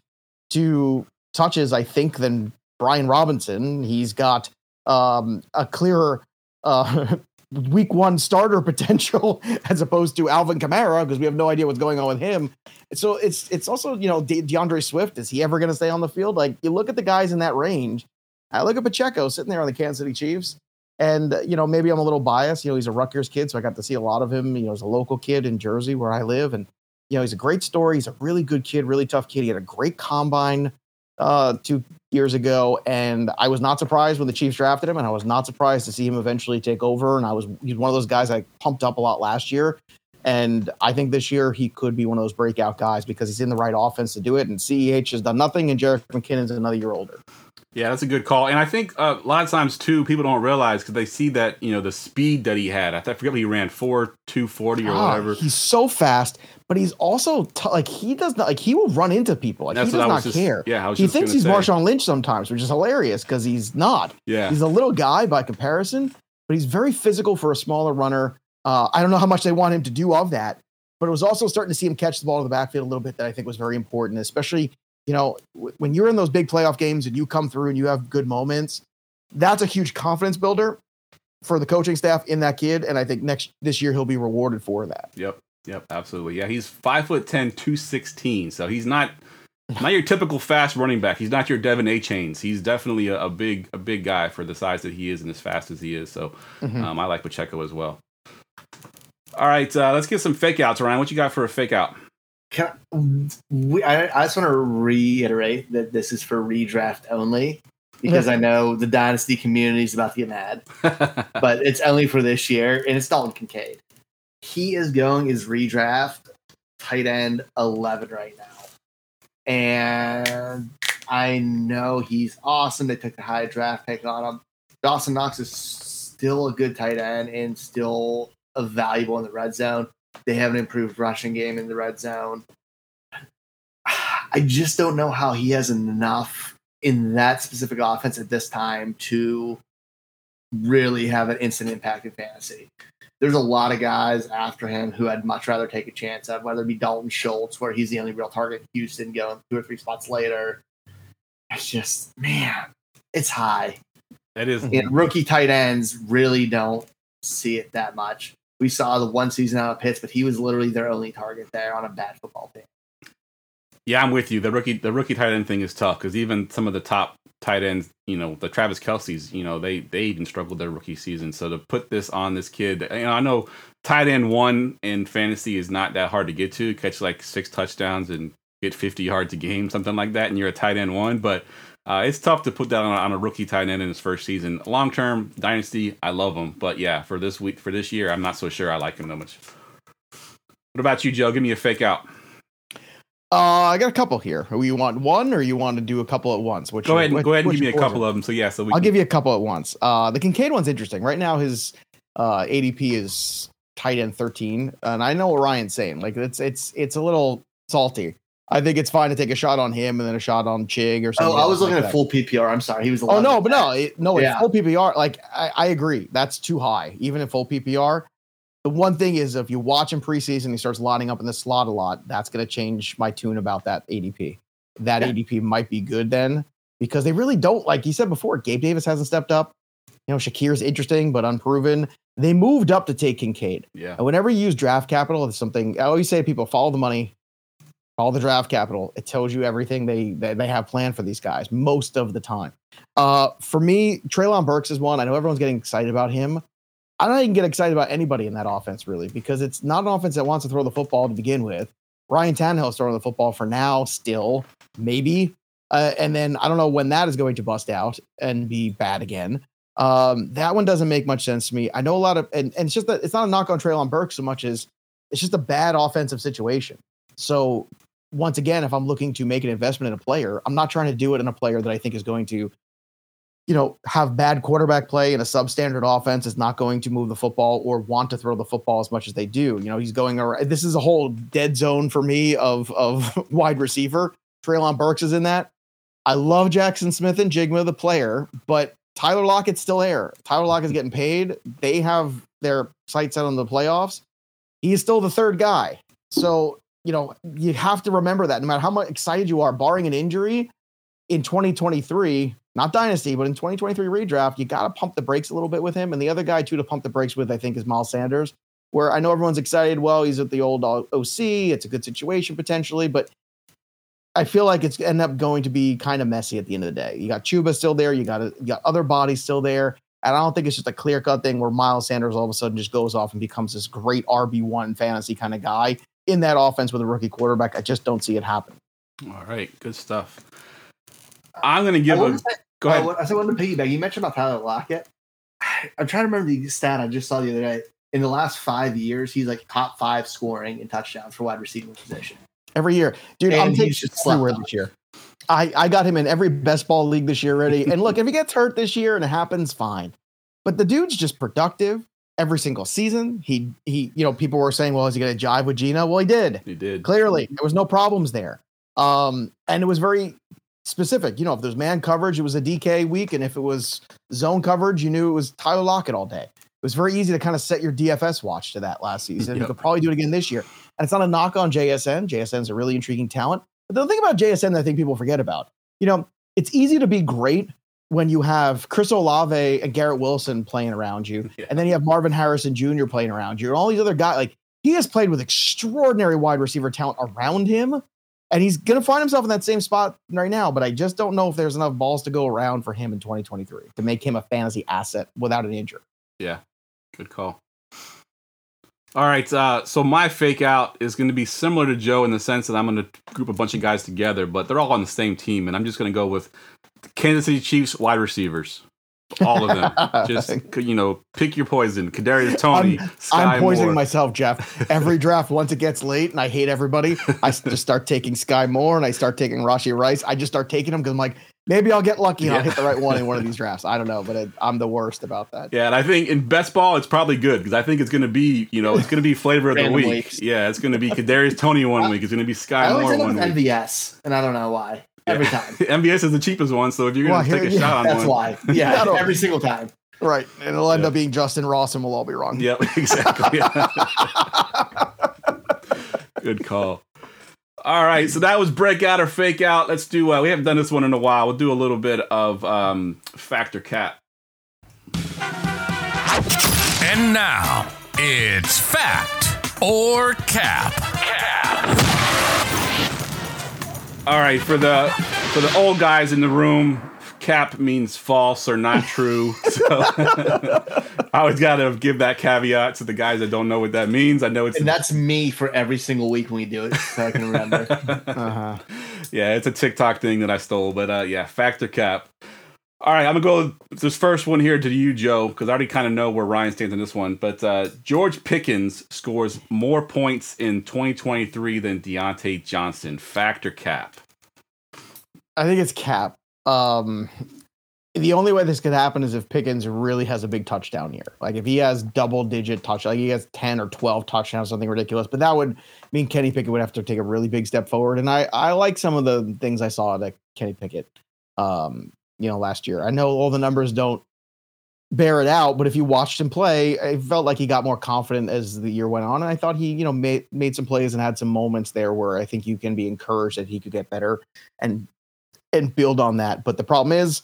to touches, I think, than Brian Robinson. He's got um, a clearer uh, week one starter potential as opposed to Alvin Kamara, because we have no idea what's going on with him. So it's it's also, you know, De- DeAndre Swift, is he ever going to stay on the field? Like, you look at the guys in that range. I look at Pacheco sitting there on the Kansas City Chiefs. And, you know, maybe I'm a little biased. You know, he's a Rutgers kid, so I got to see a lot of him. You know, he's a local kid in Jersey where I live. And, you know, he's a great story. He's a really good kid, really tough kid. He had a great combine uh, two years ago. And I was not surprised when the Chiefs drafted him. And I was not surprised to see him eventually take over. And I was he's one of those guys I pumped up a lot last year. And I think this year he could be one of those breakout guys because he's in the right offense to do it. And C E H has done nothing. And Jerick McKinnon's another year older.
Yeah, that's a good call. And I think uh, a lot of times, too, people don't realize because they see that, you know, the speed that he had. I, th- I forget what he ran, four two forty or
Ah,
whatever.
He's so fast, but he's also, t- like, he does not, like, he will run into people. Like,
That's
he
what
does
I
not
was just-
care.
yeah, I was
he
just
thinks
gonna
he's
say.
Marshawn Lynch sometimes, which is hilarious because he's not.
Yeah.
He's a little guy by comparison, but he's very physical for a smaller runner. Uh, I don't know how much they want him to do of that, but it was also starting to see him catch the ball in the backfield a little bit that I think was very important, especially, you know, w- when you're in those big playoff games and you come through and you have good moments. That's a huge confidence builder for the coaching staff in that kid. And I think next this year he'll be rewarded for that.
Yep. Yep. Absolutely. Yeah. He's five foot ten, two sixteen. So he's not not your typical fast running back. He's not your Devin A. Chains. He's definitely a, a big a big guy for the size that he is and as fast as he is. So
Mhm.
um, I like Pacheco as well. All right. Uh, let's get some fake outs, Ryan. What you got for a fake out?
Can I, we, I, I just want to reiterate that this is for redraft only because I know the dynasty community is about to get mad, but it's only for this year, and it's Dalton Kincaid. He is going his redraft tight end eleven right now, and I know he's awesome. They took the high draft pick on him. Dawson Knox is still a good tight end and still a valuable in the red zone. They have an improved rushing game in the red zone. I just don't know how he has enough in that specific offense at this time to really have an instant impact in fantasy. There's a lot of guys after him who I'd much rather take a chance of, whether it be Dalton Schultz, where he's the only real target in Houston, going two or three spots later. It's just, man, it's high.
That is.
And rookie tight ends really don't see it that much. We saw the one season out of Pitts, but he was literally their only target there on a bad football team.
Yeah, I'm with you. The rookie, the rookie tight end thing is tough because even some of the top tight ends, you know, the Travis Kelce's, you know, they they even struggled their rookie season. So to put this on this kid, you know, I know tight end one in fantasy is not that hard to get to. Catch like six touchdowns and get fifty yards a game, something like that, and you're a tight end one. But uh, it's tough to put that on, on a rookie tight end in his first season. Long term dynasty, I love him, but yeah, for this week, for this year, I'm not so sure I like him that much. What about you, Joe? Give me a fake out.
Uh, I got a couple here. You want one, or you want to do a couple at once? Which
go ahead,
which,
go ahead and give me a
order?
couple of them. So yeah, so we
I'll
can...
give you a couple at once. Uh, the Kincaid one's interesting. Right now, his uh, A D P is tight end thirteen, and I know what Ryan's saying. Like it's it's it's a little salty. I think it's fine to take a shot on him and then a shot on Chig or something.
Oh, I was looking
like
at
that.
full P P R. I'm sorry, he was.
Oh no, but no, it, no,
Yeah.
it's full P P R. Like I, I agree, that's too high, even in full P P R. The one thing is, if you watch him preseason, he starts lining up in the slot a lot. That's going to change my tune about that A D P. That
Yeah.
A D P might be good then, because they really don't, like you said before, Gabe Davis hasn't stepped up. You know, Shakir's interesting, but unproven. They moved up to take Kincaid.
yeah.
And whenever you use draft capital, it's something I always say to people, follow the money, follow the draft capital. It tells you everything they, they, they have planned for these guys most of the time. Uh, for me, Treylon Burks is one. I know everyone's getting excited about him. I don't even get excited about anybody in that offense, really, because it's not an offense that wants to throw the football to begin with. Ryan Tannehill's throwing the football for now, still, maybe. Uh, and then I don't know when that is going to bust out and be bad again. Um, that one doesn't make much sense to me. I know a lot of, and, and it's just that it's not a knock on Treylon Burks so much as it's just a bad offensive situation. So once again, if I'm looking to make an investment in a player, I'm not trying to do it in a player that I think is going to, you know, have bad quarterback play in a substandard offense, is not going to move the football or want to throw the football as much as they do. You know, he's going around. This is a whole dead zone for me of, of wide receiver. Treylon Burks is in that. I love Jackson Smith and Jigma, the player, but Tyler Lockett's still there. Tyler Lockett's getting paid. They have their sights set on the playoffs. He is still the third guy. So, you know, you have to remember that no matter how much excited you are, barring an injury in twenty twenty-three, not dynasty, but in twenty twenty-three redraft, you got to pump the brakes a little bit with him. And the other guy too to pump the brakes with, I think, is Miles Sanders, where I know everyone's excited. Well, he's at the old O C. It's a good situation potentially, but I feel like it's end up going to be kind of messy at the end of the day. You got Chuba still there. You got, a, you got other bodies still there. And I don't think it's just a clear cut thing where Miles Sanders all of a sudden just goes off and becomes this great R B one fantasy kind of guy in that offense with a rookie quarterback. I just don't see it happen.
All right, good stuff. I'm going to give a.
Say,
Go ahead.
Uh, I said, I wanted to piggyback. You mentioned about Tyler Lockett. I'm trying to remember the stat I just saw the other day. In the last five years, he's like top five scoring in touchdowns for wide receiver position.
Every year. Dude,
And
I'm taking
he's just
everywhere
slept
this year. I, I got him in every best ball league this year already. And look, if he gets hurt this year and it happens, fine. But the dude's just productive every single season. He, he, you know, people were saying, well, is he going to jive with Gino? Well, he did.
He did.
Clearly, there was no problems there. Um, and it was very specific. You know, if there's man coverage, it was a D K week. And if it was zone coverage, you knew it was Tyler Lockett all day. It was very easy to kind of set your D F S watch to that last season.
Yep.
You could probably do it again this year. And it's not a knock on J S N. J S N is a really intriguing talent. But the thing about J S N that I think people forget about, you know, it's easy to be great when you have Chris Olave and Garrett Wilson playing around you.
Yeah.
And then you have Marvin Harrison Junior playing around you. And all these other guys, like he has played with extraordinary wide receiver talent around him. And he's going to find himself in that same spot right now. But I just don't know if there's enough balls to go around for him in twenty twenty-three to make him a fantasy asset without an injury.
Yeah, good call. All right, uh, so my fake out is going to be similar to Joe in the sense that I'm going to group a bunch of guys together, but they're all on the same team, and I'm just going to go with Kansas City Chiefs wide receivers, all of them. Just, you know, pick your poison. Kadarius Toney,
I'm,
Sky
I'm poisoning
Moore.
myself, Jeff. Every draft, once it gets late and I hate everybody, I s- just start taking Sky Moore and I start taking Rashee Rice. I just start taking them because I'm like, maybe I'll get lucky and I'll
Yeah.
hit the right one in one of these drafts. I don't know, but it, I'm the worst about that.
Yeah, and I think in best ball, it's probably good because I think it's going to be, you know, it's going to be flavor of the
Random
week.
weeks.
Yeah, it's going to be Kadarius Toney one week. It's going to be
I
Sky
always
Moore
end up
one
with
week.
M V S, and I don't know why. Every time.
M V S is the cheapest one, so if you're going
Well,
to take a
here-
shot on
That's
one,
why. Yeah,
I don't-
every single time.
Right. And it'll end
Yeah.
up being Justin Ross and we'll all be wrong.
Yep, exactly. Good call. All right, so that was breakout or fake out. Let's do. Uh, we haven't done this one in a while. We'll do a little bit of um, factor cap.
And now it's fact or cap.
All right, for the for the old guys in the room, cap means false or not true. So I always got to give that caveat to the guys that don't know what that means. I know it's
and that's me for every single week when we do it, so I can remember.
Uh-huh.
Yeah, it's a TikTok thing that I stole, but uh, yeah, fact or cap. All right, I'm gonna go this first one here to you, Joe, because I already kind of know where Ryan stands on this one. But uh, George Pickens scores more points in twenty twenty-three than Deontay Johnson. Fact or cap?
I think it's cap. Um, the only way this could happen is if Pickens really has a big touchdown year. Like if he has double digit touch, like he has ten or twelve touchdowns, something ridiculous. But that would mean Kenny Pickett would have to take a really big step forward. And I, I like some of the things I saw that Kenny Pickett, um, you know, last year. I know all the numbers don't bear it out, but if you watched him play, I felt like he got more confident as the year went on. And I thought he, you know, made, made some plays and had some moments there where I think you can be encouraged that he could get better and, and build on that. But the problem is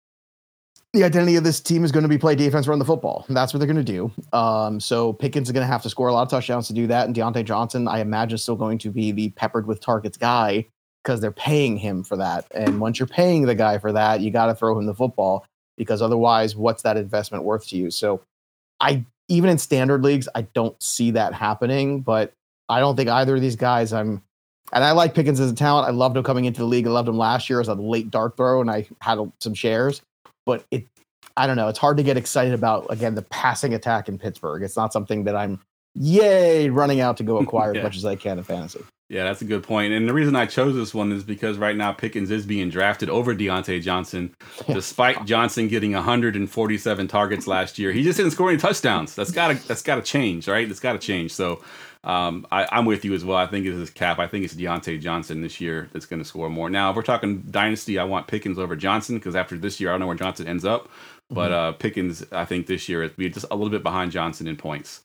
the identity of this team is going to be play defense, run the football. And that's what they're going to do. Um, so Pickens is going to have to score a lot of touchdowns to do that. And Deontay Johnson, I imagine, is still going to be the peppered with targets guy, because they're paying him for that. And once you're paying the guy for that, you got to throw him the football, because otherwise, what's that investment worth to you? So I, even in standard leagues, I don't see that happening, but I don't think either of these guys I'm, and I like Pickens as a talent. I loved him coming into the league. I loved him last year as a late dart throw, and I had some shares, but it, I don't know. It's hard to get excited about, again, the passing attack in Pittsburgh. It's not something that I'm, yay, running out to go acquire
Yeah.
as much as I can in fantasy.
Yeah, that's a good point. And the reason I chose this one is because right now Pickens is being drafted over Deontay Johnson, despite Johnson getting one hundred forty-seven targets last year. He just didn't score any touchdowns. That's gotta that's gotta change, right? That's gotta change. So um, I, I'm with you as well. I think it's cap. I think it's Deontay Johnson this year that's going to score more. Now, if we're talking dynasty, I want Pickens over Johnson, because after this year, I don't know where Johnson ends up. But uh, Pickens, I think this year, it'll be just a little bit behind Johnson in points.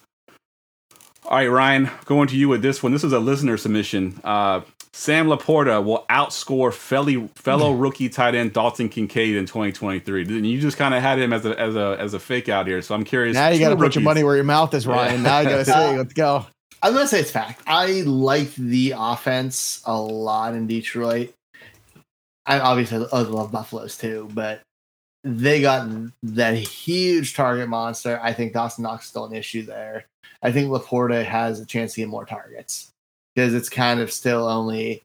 All right, Ryan, going to you with this one. This is a listener submission. Uh, Sam Laporta will outscore fellow, fellow rookie tight end Dalton Kincaid in twenty twenty-three. And you just kind of had him as a as a as a fake out here. So I'm curious.
Now you got to put
rookies.
your money where your mouth is, Ryan.
Yeah.
Now you got to say, let's go.
I'm gonna say it's fact. I like the offense a lot in Detroit. I obviously I love Buffalo's too, but they got that huge target monster. I think Dawson Knox is still an issue there. I think Laporta has a chance to get more targets, because it's kind of still only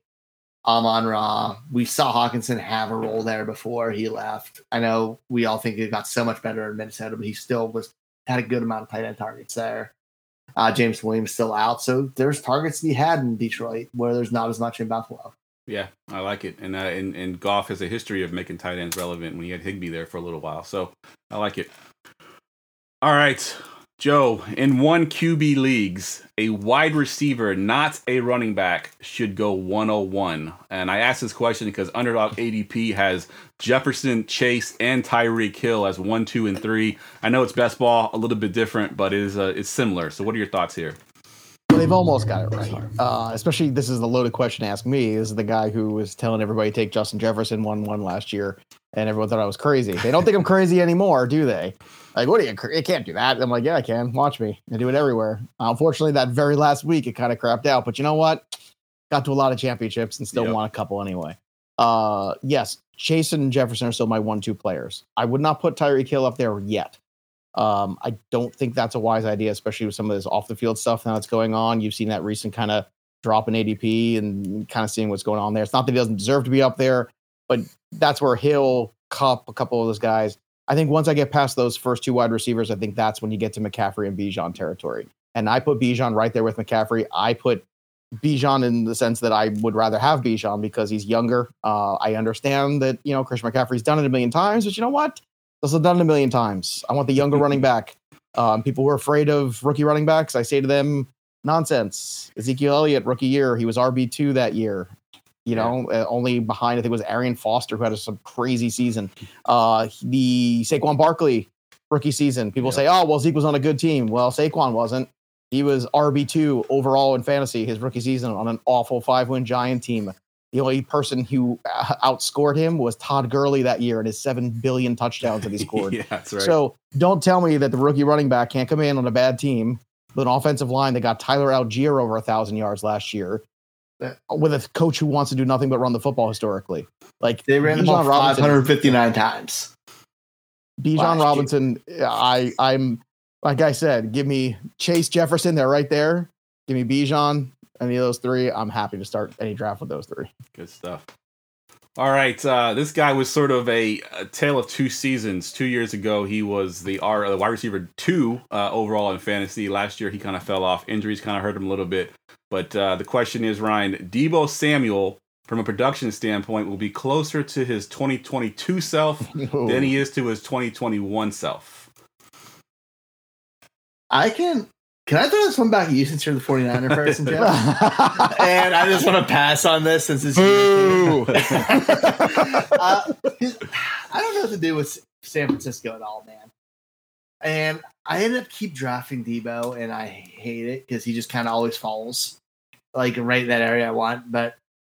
Amon-Ra. We saw Hawkinson have a role there before he left. I know we all think it got so much better in Minnesota, but he still was had a good amount of tight end targets there. Uh, James Williams still out, so there's targets to be had in Detroit where there's not as much in Buffalo.
Yeah, I like it. And, uh, and and Goff has a history of making tight ends relevant when he had Higbee there for a little while. So I like it. All right, Joe, in one Q B leagues, a wide receiver, not a running back, should go one oh one. And I asked this question because Underdog A D P has Jefferson, Chase, and Tyreek Hill as one, two, and three. I know it's best ball, a little bit different, but it is uh, it's similar. So what are your thoughts here?
Well, they've almost got it right. Uh, especially, this is the loaded question to ask me. This is the guy who was telling everybody to take Justin Jefferson one one last year, and everyone thought I was crazy. They don't think I'm crazy anymore, do they? Like, what are you? You can't do that. I'm like, yeah, I can. Watch me. I do it everywhere. Uh, unfortunately, that very last week, it kind of crapped out. But you know what? Got to a lot of championships and still
Yep.
won a couple anyway. Uh, yes, Chase and Jefferson are still my one two players. I would not put Tyreek Hill up there yet. Um, I don't think that's a wise idea, especially with some of this off the field stuff now that's going on. You've seen that recent kind of drop in A D P and kind of seeing what's going on there. It's not that he doesn't deserve to be up there, but that's where Hill, Kupp, a couple of those guys. I think once I get past those first two wide receivers, I think that's when you get to McCaffrey and Bijan territory. And I put Bijan right there with McCaffrey. I put Bijan in the sense that I would rather have Bijan because he's younger. Uh, I understand that, you know, Christian McCaffrey's done it a million times, but you know what? Also done it a million times. I want the younger running back. Um, people who are afraid of rookie running backs, I say to them, nonsense. Ezekiel Elliott, rookie year, he was R B two that year. You know, uh, only behind, I think it was Arian Foster, who had a, some crazy season. Uh, the Saquon Barkley rookie season. People
Yep.
say, oh, well, Zeke was on a good team. Well, Saquon wasn't. He was R B two overall in fantasy his rookie season on an awful five-win Giant team. The only person who uh, outscored him was Todd Gurley that year and his seven billion touchdowns that he scored.
Yeah, that's right.
So don't tell me that the rookie running back can't come in on a bad team with an offensive line that got Tyler Algier over a thousand yards last year. with a coach who wants to do nothing but run the football historically. Like
They ran the ball five hundred fifty-nine times.
Bijan Robinson, I, I'm like I said, give me Chase Jefferson. They're right there. Give me Bijan. Any of those three, I'm happy to start any draft with those three.
Good stuff. All right, uh, this guy was sort of a, a tale of two seasons. Two years ago, he was the, R, the wide receiver two uh, overall in fantasy. Last year, he kind of fell off. Injuries kind of hurt him a little bit. But uh, the question is, Ryan, Deebo Samuel, from a production standpoint, will be closer to his twenty twenty-two self than he is to his twenty twenty-one self.
I can... Can I throw this one back at you since you're the 49er person, Jeff? And I just want to pass on this since it's you. uh, I don't know what to do with San Francisco at all, man. And I ended up keep drafting Deebo, and I hate it because he just kind of always falls, like right in that area I want. But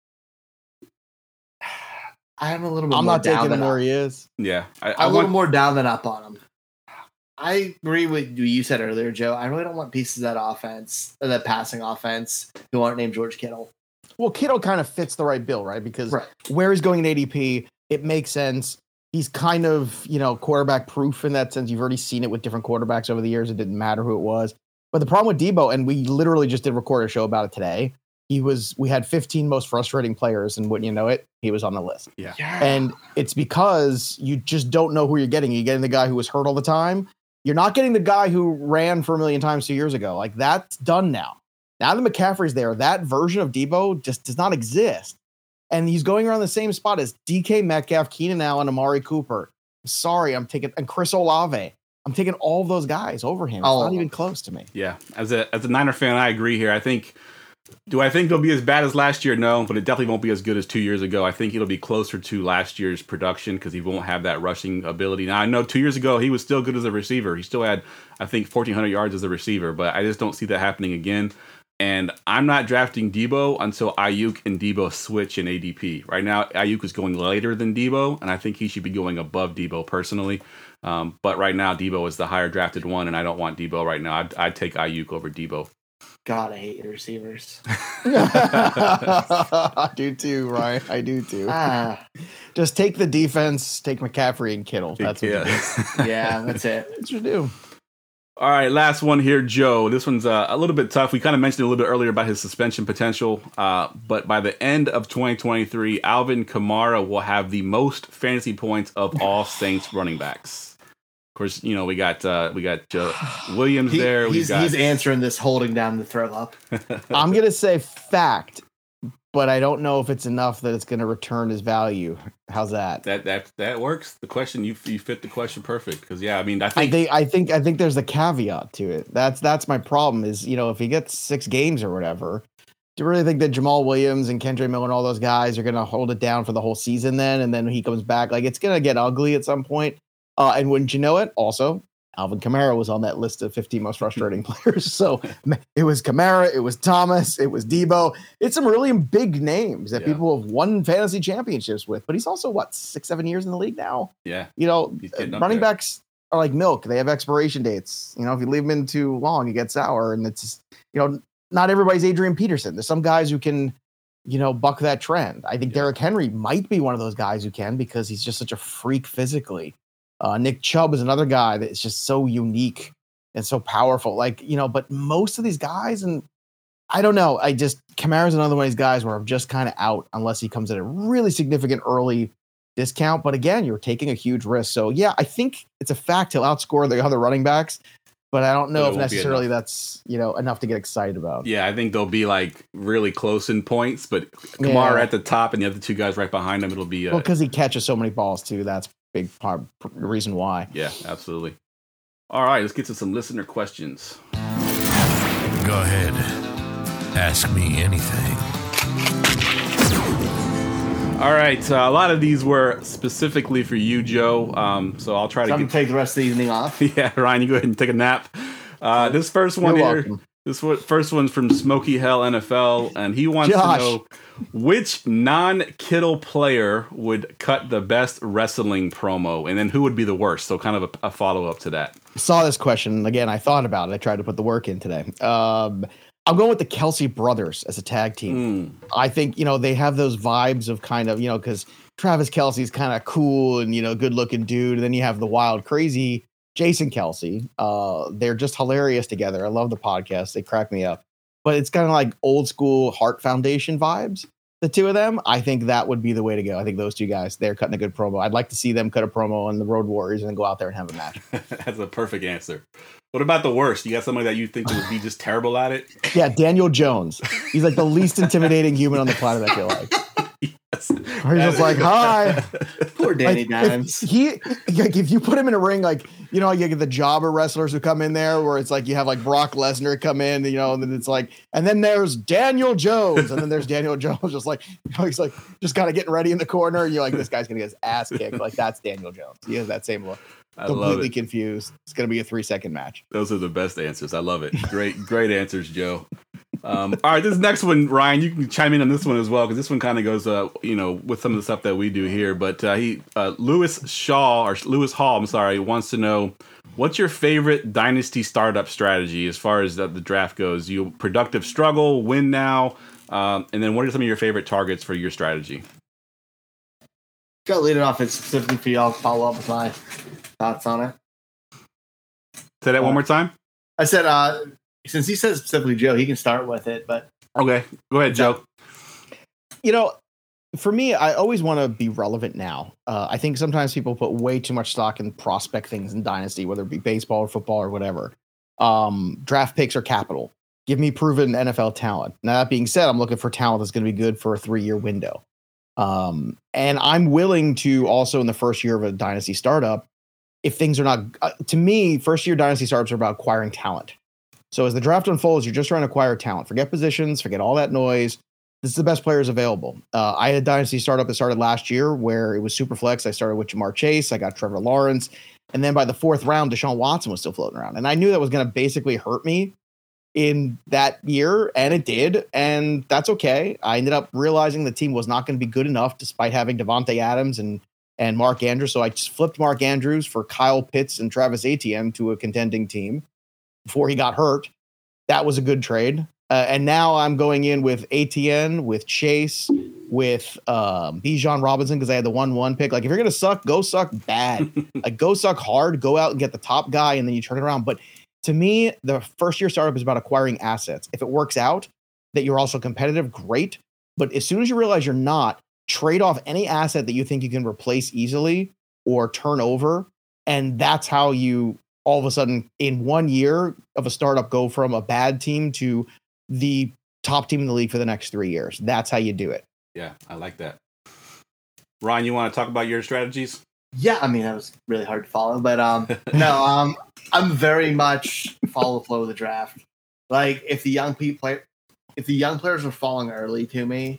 I'm a little bit.
I'm
more
not
down
taking him
than
where
up.
he is.
Yeah, I, I
I'm a
want,
little more down than up on him. I agree with what you said earlier, Joe. I really don't want pieces of that offense, or that passing offense, who aren't named George Kittle.
Well, Kittle kind of fits the right bill, right? Because
Right.
where he's going in A D P, it makes sense. He's kind of, you know, quarterback proof in that sense. You've already seen it with different quarterbacks over the years. It didn't matter who it was. But the problem with Deebo, and we literally just did record a show about it today. He was, we had fifteen most frustrating players, and wouldn't you know it, he was on the list.
yeah.
And it's because you just don't know who you're getting. You're getting the guy who was hurt all the time. You're not getting the guy who ran for a million times two years ago. Like, that's done now. Now that McCaffrey's there, that version of Deebo just does not exist. And he's going around the same spot as D K Metcalf, Keenan Allen, Amari Cooper. I'm sorry, I'm taking, and Chris Olave. I'm taking all of those guys over him. It's
All
not
of
even
them.
close to me.
Yeah, as a as a Niner fan, I agree here. I think, do I think they'll be as bad as last year? No, but it definitely won't be as good as two years ago. I think it'll be closer to last year's production because he won't have that rushing ability. Now, I know two years ago he was still good as a receiver. He still had, I think, fourteen hundred yards as a receiver, but I just don't see that happening again. And I'm not drafting Deebo until Ayuk and Deebo switch in A D P. Right now, Ayuk is going later than Deebo, and I think he should be going above Deebo personally. Um, but right now, Deebo is the higher drafted one, and I don't want Deebo right now. I'd, I'd take Ayuk over Deebo.
God, I hate receivers.
I do too, Ryan. I do too.
Ah,
Just take the defense, take McCaffrey and Kittle. That's what,
yeah.
you do.
yeah, that's it.
That's what you do.
All right, last one here, Joe. This one's uh, a little bit tough. We kind of mentioned it a little bit earlier about his suspension potential, uh, but by the end of twenty twenty-three, Alvin Kamara will have the most fantasy points of all Saints running backs. Of course, you know we got uh, we got Joe Williams
He-
there. We
he's,
got
he's answering this holding down the throw up.
I'm going to say fact, but I don't know if it's enough that it's going to return his value. How's that?
that that that works. The question you you fit the question perfect because yeah, I mean I
I
think
think I think I think there's a caveat to it. That's that's my problem is, you know, if he gets six games or whatever, do you really think that Jamal Williams and Kendra Miller and all those guys are going to hold it down for the whole season then? And then when he comes back, like it's going to get ugly at some point. Uh, and wouldn't you know it? Also, Alvin Kamara was on that list of fifteen most frustrating players. So it was Kamara, it was Thomas, it was Deebo. It's some really big names that
Yeah.
people have won fantasy championships with. But he's also, what, six, seven years in the league now?
yeah,
You know,
He's getting up
running
there.
backs are like milk. They have expiration dates. You know, if you leave them in too long, you get sour. And it's, you know, not everybody's Adrian Peterson. There's some guys who can, you know, buck that trend. I think
Yeah.
Derrick Henry might be one of those guys who can because he's just such a freak physically. Uh, Nick Chubb is another guy that's just so unique and so powerful. Like, you know, but most of these guys, and I don't know, I just, Kamara's another one of these guys where I'm just kind of out unless he comes at a really significant early discount. But again, you're taking a huge risk. So yeah, I think it's a fact he'll outscore the other running backs, but I don't
But
know
it
if
won't be
necessarily
enough.
that's, you know, enough to get excited about.
yeah. I think they'll be like really close in points, but Kamara
Yeah.
at the top and the other two guys right behind him. It'll be uh,
Well, because he catches so many balls too. That's a big part, reason why.
yeah, absolutely. All right, let's get to some listener questions.
Go ahead. Ask me anything.
All right, uh, a lot of these were specifically for you, Joe. Um, so I'll try
So
to
I'm
get.
gonna take the rest of the evening off.
Yeah, Ryan, you go ahead and take a nap. Uh, this first one
You're
here,
welcome.
this one, first one's from Smoky Hell N F L, and he wants
Josh.
to know which non-Kittle player would cut the best wrestling promo, and then who would be the worst. So kind of a, a follow-up to that.
Saw this question again. I thought about it. I tried to put the work in today. Um, I'm going with the Kelsey brothers as a tag team.
Mm.
I think, you know, they have those vibes of kind of, you know, because Travis Kelce's kind of cool and, you know, good looking dude. And then you have the wild, crazy Jason Kelce. Uh, they're just hilarious together. I love the podcast. They crack me up. But it's kind of like old school Heart Foundation vibes. The two of them, I think that would be the way to go. I think those two guys, they're cutting a good promo. I'd like to see them cut a promo on the Road Warriors and then go out there and have a match.
That's a perfect answer. What about the worst? You got somebody that you think would be just terrible at it?
Yeah, Daniel Jones. He's like the least intimidating human on the planet, I feel like.
Yes.
Or he's just like, hi.
Poor Danny
Like,
Dimes.
If he, like, if you put him in a ring, like, you know, you get the jobber wrestlers who come in there where it's like you have like Brock Lesnar come in, you know, and then it's like, and then there's Daniel Jones, and then there's Daniel Jones just like, you know, he's like, just kind of getting ready in the corner. And you're like, this guy's going to get his ass kicked. Like, that's Daniel Jones. He has that same look.
I love
Completely
it.
confused. It's going to be a three second match.
Those are the best answers. I love it. Great, great answers, Joe. Um, all right, this next one, Ryan, you can chime in on this one as well, because this one kind of goes, uh, you know, with some of the stuff that we do here. But uh, he, uh, Lewis Shaw or Lewis Hall, I'm sorry, wants to know, what's your favorite dynasty startup strategy as far as the, the draft goes? You productive struggle, win now, um, and then what are some of your favorite targets for your strategy?
Got to lead it off. It's specifically for y'all to follow up with my thoughts on it.
Say that one more time.
I said, uh, since he said specifically Joe, he can start with it, but
Okay, go ahead, Joe.
You know, for me, I always want to be relevant now. Uh, I think sometimes people put way too much stock in prospect things in Dynasty, whether it be baseball or football or whatever. Um, draft picks or capital. Give me proven N F L talent. Now, that being said, I'm looking for talent that's going to be good for a three-year window. Um, and I'm willing to also in the first year of a Dynasty startup, if things are not, uh, to me, first-year Dynasty startups are about acquiring talent. So as the draft unfolds, you're just trying to acquire talent. Forget positions, forget all that noise. This is the best players available. Uh, I had a Dynasty startup that started last year where it was super flex. I started with Jamar Chase. I got Trevor Lawrence. And then by the fourth round, Deshaun Watson was still floating around. And I knew that was going to basically hurt me in that year, and it did. And that's okay. I ended up realizing the team was not going to be good enough despite having Devontae Adams and, and Mark Andrews. So I just flipped Mark Andrews for Kyle Pitts and Travis Etienne to a contending team before he got hurt. That was a good trade. Uh, and now I'm going in with A T N, with Chase, with um, Bijan Robinson, because I had the one one pick. Like, if you're going to suck, go suck bad. Like, go suck hard, go out and get the top guy, and then you turn it around. But to me, the first year startup is about acquiring assets. If it works out that you're also competitive, great. But as soon as you realize you're not, trade off any asset that you think you can replace easily or turn over. And that's how you all of a sudden in one year of a startup go from a bad team to the top team in the league for the next three years. That's how you do it.
Yeah, I like that. Ryan, you want to talk about your strategies?
yeah, I mean, that was really hard to follow, but um, no, um, I'm very much follow the flow of the draft. Like, if the young people play, if the young players are falling early to me,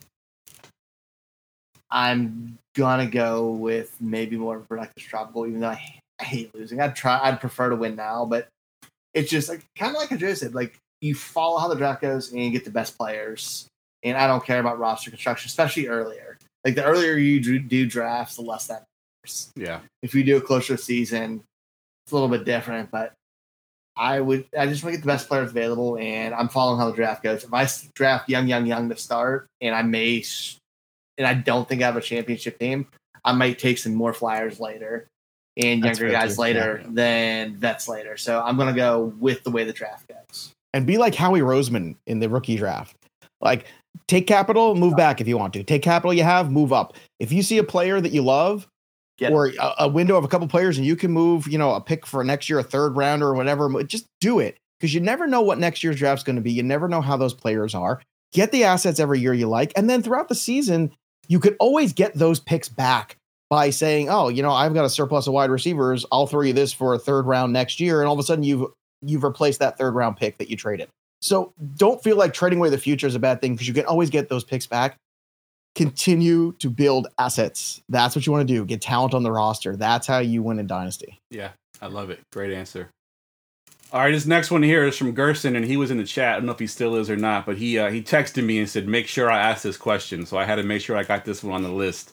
I'm gonna go with maybe more of a productive strap goal, even though I, I hate losing. I'd try, I'd prefer to win now, but it's just like kind of like Joe said, like you follow how the draft goes and you get the best players. And I don't care about roster construction, especially earlier. Like the earlier you do drafts, the less that matters.
Yeah.
If you do a closer season, it's a little bit different, but I would, I just want to get the best players available, and I'm following how the draft goes. If I draft young, young, young to start, and I may, and I don't think I have a championship team, I might take some more flyers later and
That's
younger
fair
guys
too.
later
Yeah.
than vets later. So I'm going to go with the way the draft goes.
And be like Howie Roseman in the rookie draft. Like, take capital, move back if you want to. Take capital you have, move up. If you see a player that you love,
Get
or a, a window of a couple players, and you can move, you know, a pick for next year, a third rounder or whatever, just do it. Because you never know what next year's draft's going to be. You never know how those players are. Get the assets every year you like. And then throughout the season, you could always get those picks back by saying, oh, you know, I've got a surplus of wide receivers. I'll throw you this for a third round next year. And all of a sudden you've you've replaced that third round pick that you traded. So don't feel like trading away the future is a bad thing, because you can always get those picks back. Continue to build assets. That's what you want to do. Get talent on the roster. That's how you win in Dynasty.
Yeah, I love it. Great answer. All right, this next one here is from Gerson, and he was in the chat. I don't know if he still is or not, but he uh, he texted me and said, make sure I ask this question. So I had to make sure I got this one on the list.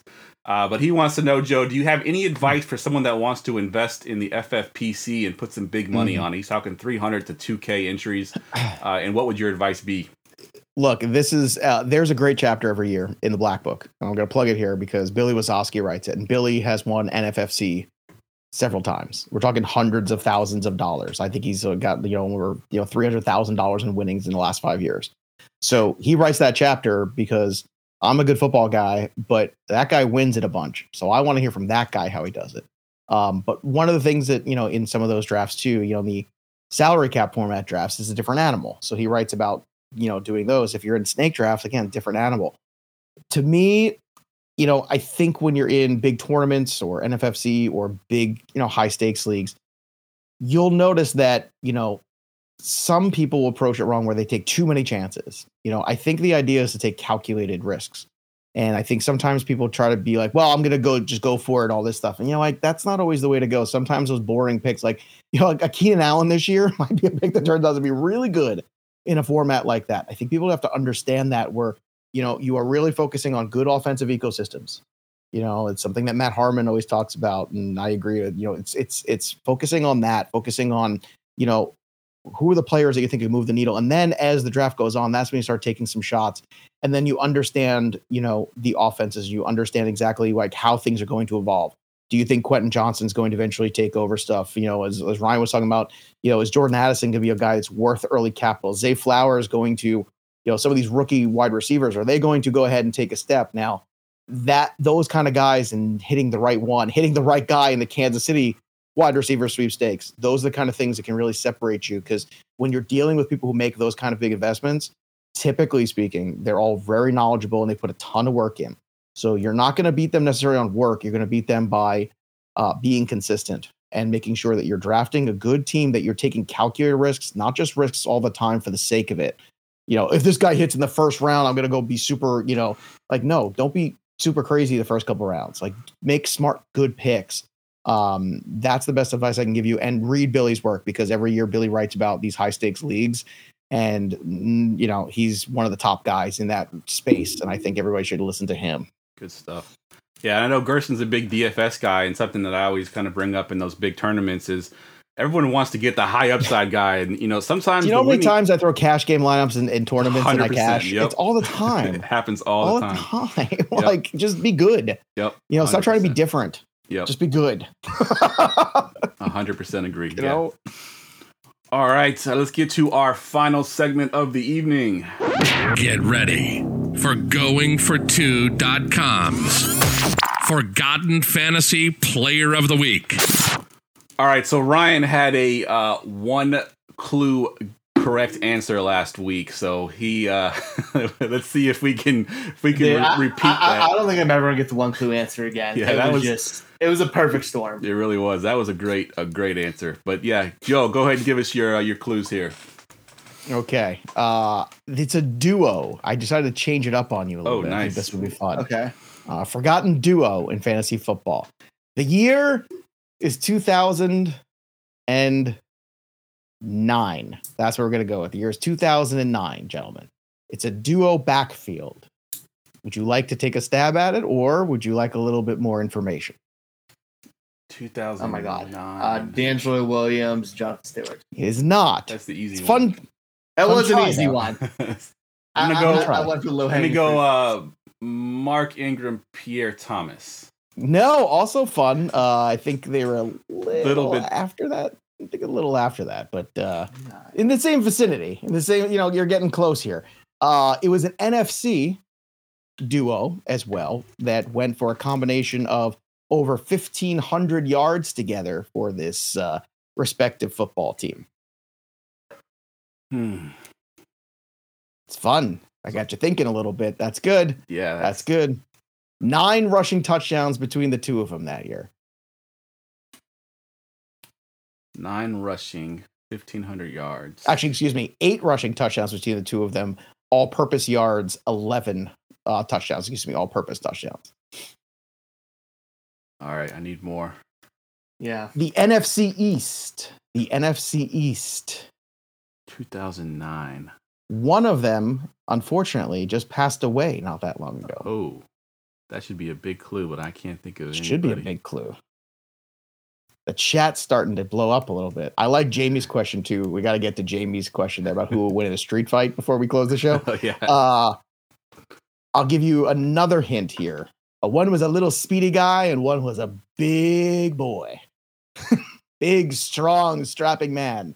Uh, but he wants to know, Joe, do you have any advice for someone that wants to invest in the F F P C and put some big money mm-hmm. on it? He's talking three hundred to two K entries. Uh, and what would your advice be?
Look, this is uh, there's a great chapter every year in the Black Book. I'm going to plug it here because Billy Wazowski writes it. And Billy has won N F F C several times. We're talking hundreds of thousands of dollars. I think he's got, you know, we're, you know, three hundred thousand dollars in winnings in the last five years. So he writes that chapter because I'm a good football guy, but that guy wins it a bunch. So I want to hear from that guy how he does it. Um, but one of the things that, you know, in some of those drafts too, you know, the salary cap format drafts is a different animal. So he writes about, you know, doing those. If you're in snake drafts, again, different animal. To me, you know, I think when you're in big tournaments or N F F C or big, you know, high stakes leagues, you'll notice that, you know, some people will approach it wrong where they take too many chances. You know, I think the idea is to take calculated risks. And I think sometimes people try to be like, well, I'm going to go just go for it, all this stuff. And, you know, like that's not always the way to go. Sometimes those boring picks, like, you know, like a Keenan Allen this year might be a pick that turns out to be really good in a format like that. I think people have to understand that where, you know, you are really focusing on good offensive ecosystems. You know, it's something that Matt Harmon always talks about. And I agree with, you know, it's, it's, it's focusing on that, focusing on, you know, who are the players that you think can move the needle? And then as the draft goes on, that's when you start taking some shots. And then you understand, you know, the offenses, you understand exactly like how things are going to evolve. Do you think Quentin Johnston's going to eventually take over stuff? You know, as, as Ryan was talking about, you know, is Jordan Addison going to be a guy that's worth early capital? Zay Flowers going to, you know, some of these rookie wide receivers, are they going to go ahead and take a step? Now that those kind of guys and hitting the right one, hitting the right guy in the Kansas City wide receiver sweepstakes, those are the kind of things that can really separate you. Because when you're dealing with people who make those kind of big investments, typically speaking, they're all very knowledgeable and they put a ton of work in. So you're not going to beat them necessarily on work. You're going to beat them by uh, being consistent and making sure that you're drafting a good team, that you're taking calculated risks, not just risks all the time for the sake of it. You know, if this guy hits in the first round, I'm going to go be super, you know, like, no, don't be super crazy the first couple rounds. Like, make smart, good picks. Um, that's the best advice I can give you. And read Billy's work, because every year Billy writes about these high stakes leagues, and you know, he's one of the top guys in that space. And I think everybody should listen to him.
Good stuff. Yeah. I know Gerson's a big D F S guy, and something that I always kind of bring up in those big tournaments is everyone wants to get the high upside guy. And, you know, sometimes,
Do you know how many winning... times I throw cash game lineups in, in tournaments and I cash?
Yep.
It's all the time.
It happens all,
all
the time.
All the time. Like, yep. Just be good.
Yep.
You know, stop trying to be different.
Yep.
Just be good.
one hundred percent agree.
You
yeah.
know?
All right, so let's get to our final segment of the evening.
Get ready for going for two dot com's Forgotten Fantasy Player of the Week.
All right, so Ryan had a uh, one clue correct answer last week, so he uh let's see if we can if we can
Dude,
re-
I,
repeat
I,
that.
I don't think I'm ever gonna get the one clue answer again.
Yeah,
it
that
was,
was
just it was a perfect storm.
It really was. That was a great a great answer. But yeah, Joe, go ahead and give us your uh, your clues here.
Okay, uh it's a duo. I decided to change it up on you a little
oh,
bit.
Nice.
I think this would be fun.
Okay,
uh, forgotten duo in fantasy football. The year is two thousand nine. That's what we're going to go with. The year is two thousand nine, gentlemen. It's a duo backfield. Would you like to take a stab at it, or would you like a little bit more information?
two thousand nine.
Oh my God. Uh, D'Angelo Williams, Jonathan Stewart.
It is not.
That's the easy
it's
one.
Fun.
That
fun
was an
try,
easy
though.
one.
I'm
I,
gonna go.
I, I went for low
Let
hanging
me go.
fruit.
Uh, Mark Ingram, Pierre Thomas.
No, also fun. Uh, I think they were a little,
Little bit-
after that. I think a little after that, but uh, in the same vicinity, in the same, you know, you're getting close here. Uh, it was an N F C duo as well that went for a combination of over fifteen hundred yards together for this uh, respective football team.
Hmm.
It's fun. I got you thinking a little bit. That's good.
Yeah,
That's good. Nine rushing touchdowns between the two of them that year.
nine rushing, fifteen hundred yards.
Actually, excuse me, eight rushing touchdowns between the two of them. All-purpose yards, eleven uh, touchdowns. Excuse me, all-purpose touchdowns.
All right, I need more.
Yeah.
The N F C East. The N F C East.
two thousand nine.
One of them, unfortunately, just passed away not that long ago.
Oh. That should be a big clue, but I can't think of it.
Should be a big clue. The chat's starting to blow up a little bit. I like Jamie's question too. We got to get to Jamie's question there about who will win in a street fight before we close the show.
Oh, yeah.
Uh, I'll give you another hint here. Uh, one was a little speedy guy, and one was a big boy. Big, strong, strapping man.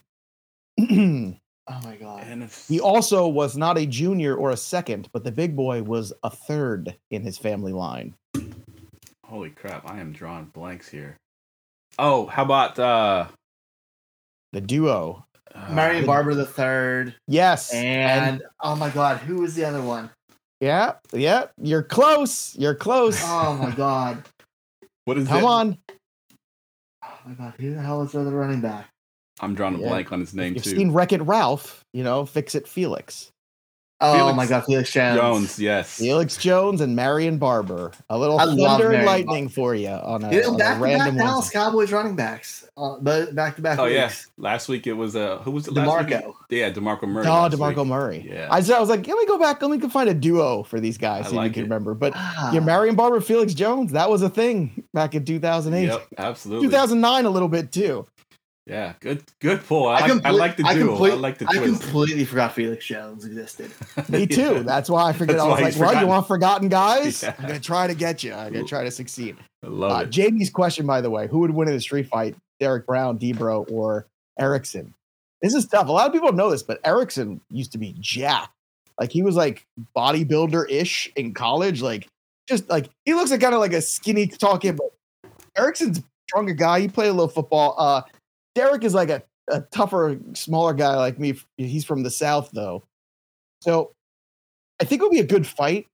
Oh my god.
And if,
He also was not a junior or a second, but the big boy was a third in his family line.
holy crap, I am drawing blanks here. Oh, how about uh,
The duo.
uh
Marion Barber the third.
Yes.
And, oh my god, who was the other one?
Yeah, yeah, you're close. You're close.
Oh my god.
What is
Come
it?
on.
Oh my god, who the hell is the other running back?
I'm drawing a
Yeah.
blank on his name
You've
too.
seen Wreck-It Ralph, you know, Fix It Felix.
Oh
Felix
my god, Felix Jones.
Jones, yes.
Felix Jones and Marion Barber. A little
I love
thunder and
Marion
lightning for you on a,
You know,
on a
back to back
random
Dallas
one.
Cowboys running backs. Uh, but back to back
Oh
weeks.
yeah, last week it was uh who was it? Last week?
DeMarco.
Yeah, DeMarco Murray.
Oh,
last
DeMarco
week.
Murray.
Yeah.
I, I was like, let me go back. Let me go find a duo for these guys.
I
See
like
if you
it.
can remember. But
Ah.
yeah, Marion Barber, Felix Jones, that was a thing back in two thousand eight.
Yep, absolutely.
two thousand nine a little bit too.
Yeah, good, good pull. I, like, I
complete-
like the
I
duo. I,
complete-
like the
I
twist.
completely forgot Felix Jones existed.
Me too. That's why I figured
That's
I was
why
like,
he's
well, you
forgotten.
want forgotten guys?
Yeah.
I'm gonna try to get you. I'm gonna try to succeed.
I love
Uh,
it.
Jamie's question, by the way, who would win in a street fight? Derek Brown, Debro, or Erickson? This is tough. A lot of people don't know this, but Erickson used to be jacked. Like he was like bodybuilder-ish in college. Like just like he looks like kind of like a skinny tall kid, but Erickson's a stronger guy. He played a little football. Uh, Derek is like a, a tougher, smaller guy like me. He's from the South though. So I think it would be a good fight.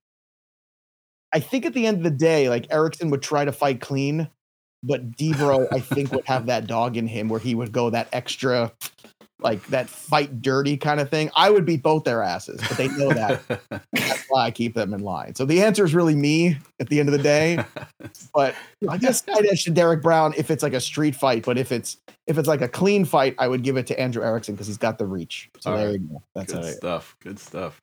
I think at the end of the day, like Erickson would try to fight clean, but Debro, I think, would have that dog in him where he would go that extra, like that fight dirty kind of thing. I would beat both their asses, but they know that. That's why I keep them in line. So the answer is really me at the end of the day. But I guess I'd edge to Derek Brown if it's like a street fight. But if it's if it's like a clean fight, I would give it to Andrew Erickson because he's got the reach. So
All
there
right.
you go. That's
Good
how I,
stuff. Good stuff.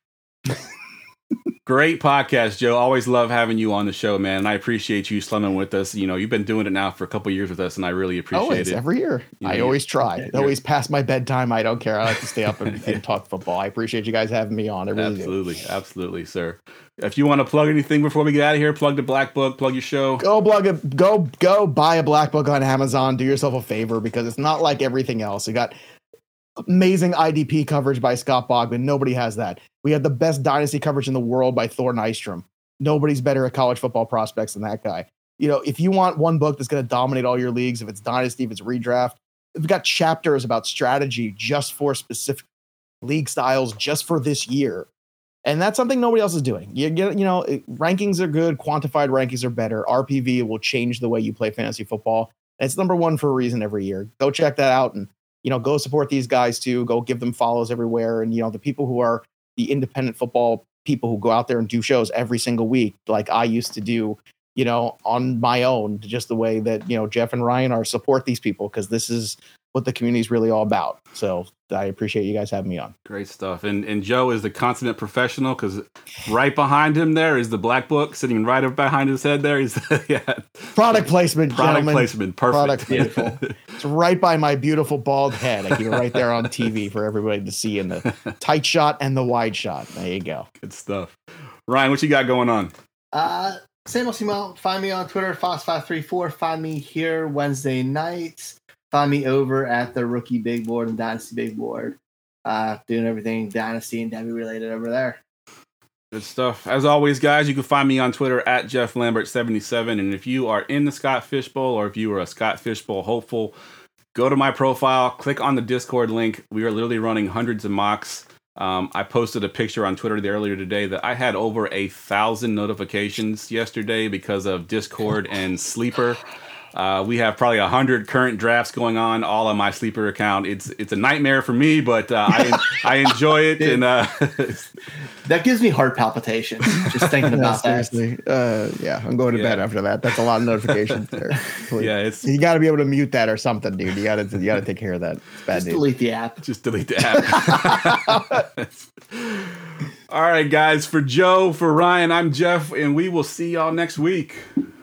Great podcast, Joe. Always love having you on the show, man. And I appreciate you slumming with us. You know, you've been doing it now for a couple of years with us, and I really appreciate
always
it.
every year.
You
I
know,
always try.
you're-
Always past my bedtime. I don't care. I like to stay up and, and talk football. I appreciate you guys having me on. I really do.
Absolutely, absolutely, sir. If you want to plug anything before we get out of here, plug the Black Book, plug your show.
Go plug it. Go go buy a Black Book on Amazon. Do yourself a favor because it's not like everything else. You got amazing I D P coverage by Scott Bogman. Nobody has that. We have the best dynasty coverage in the world by Thor Nystrom. Nobody's better at college football prospects than that guy. You know, if you want one book that's going to dominate all your leagues, if it's dynasty, if it's redraft, we've got chapters about strategy just for specific league styles, just for this year. And that's something nobody else is doing. You get, you know, it- rankings are good. Quantified rankings are better. R P V will change the way you play fantasy football. And it's number one for a reason every year. Go check that out and, you know, go support these guys too. Go give them follows everywhere. And, you know, the people who are the independent football people who go out there and do shows every single week, like I used to do, you know, on my own, just the way that, you know, Jeff and Ryan are, support these people because this is what the community is really all about. So I appreciate you guys having me on.
Great stuff. And and Joe is the consummate professional because right behind him there is the Black Book sitting right up behind his head there. He's yeah.
Product placement,
Product
gentlemen.
placement. Perfect.
Product beautiful. It's right by my beautiful bald head. I keep it right there on T V for everybody to see in the tight shot and the wide shot. There you go.
Good stuff. Ryan, what you got going on?
Uh, same old, same old. Find me on Twitter, Fox five three four. Find me here Wednesday nights. Find me over at the Rookie Big Board and Dynasty Big Board. Uh, doing everything Dynasty and Debbie related over there.
Good stuff. As always, guys, you can find me on Twitter at Jeff Lambert seventy-seven. And if you are in the Scott Fishbowl or if you are a Scott Fishbowl hopeful, go to my profile, click on the Discord link. We are literally running hundreds of mocks. Um, I posted a picture on Twitter the earlier today that I had over a thousand notifications yesterday because of Discord and Sleeper. Uh, we have probably a hundred current drafts going on, all on my Sleeper account. It's it's a nightmare for me, but uh, I I enjoy it. And uh,
That gives me heart palpitations just thinking
Yeah,
about that.
seriously. Uh, yeah, I'm going to
Yeah.
bed after that. That's a lot of notifications there.
yeah, it's
You got to be able to mute that or something, dude. You got to you got to take care of that. It's bad
Just
news.
delete the app.
just delete the app. All right, guys. For Joe, for Ryan, I'm Jeff, and we will see y'all next week.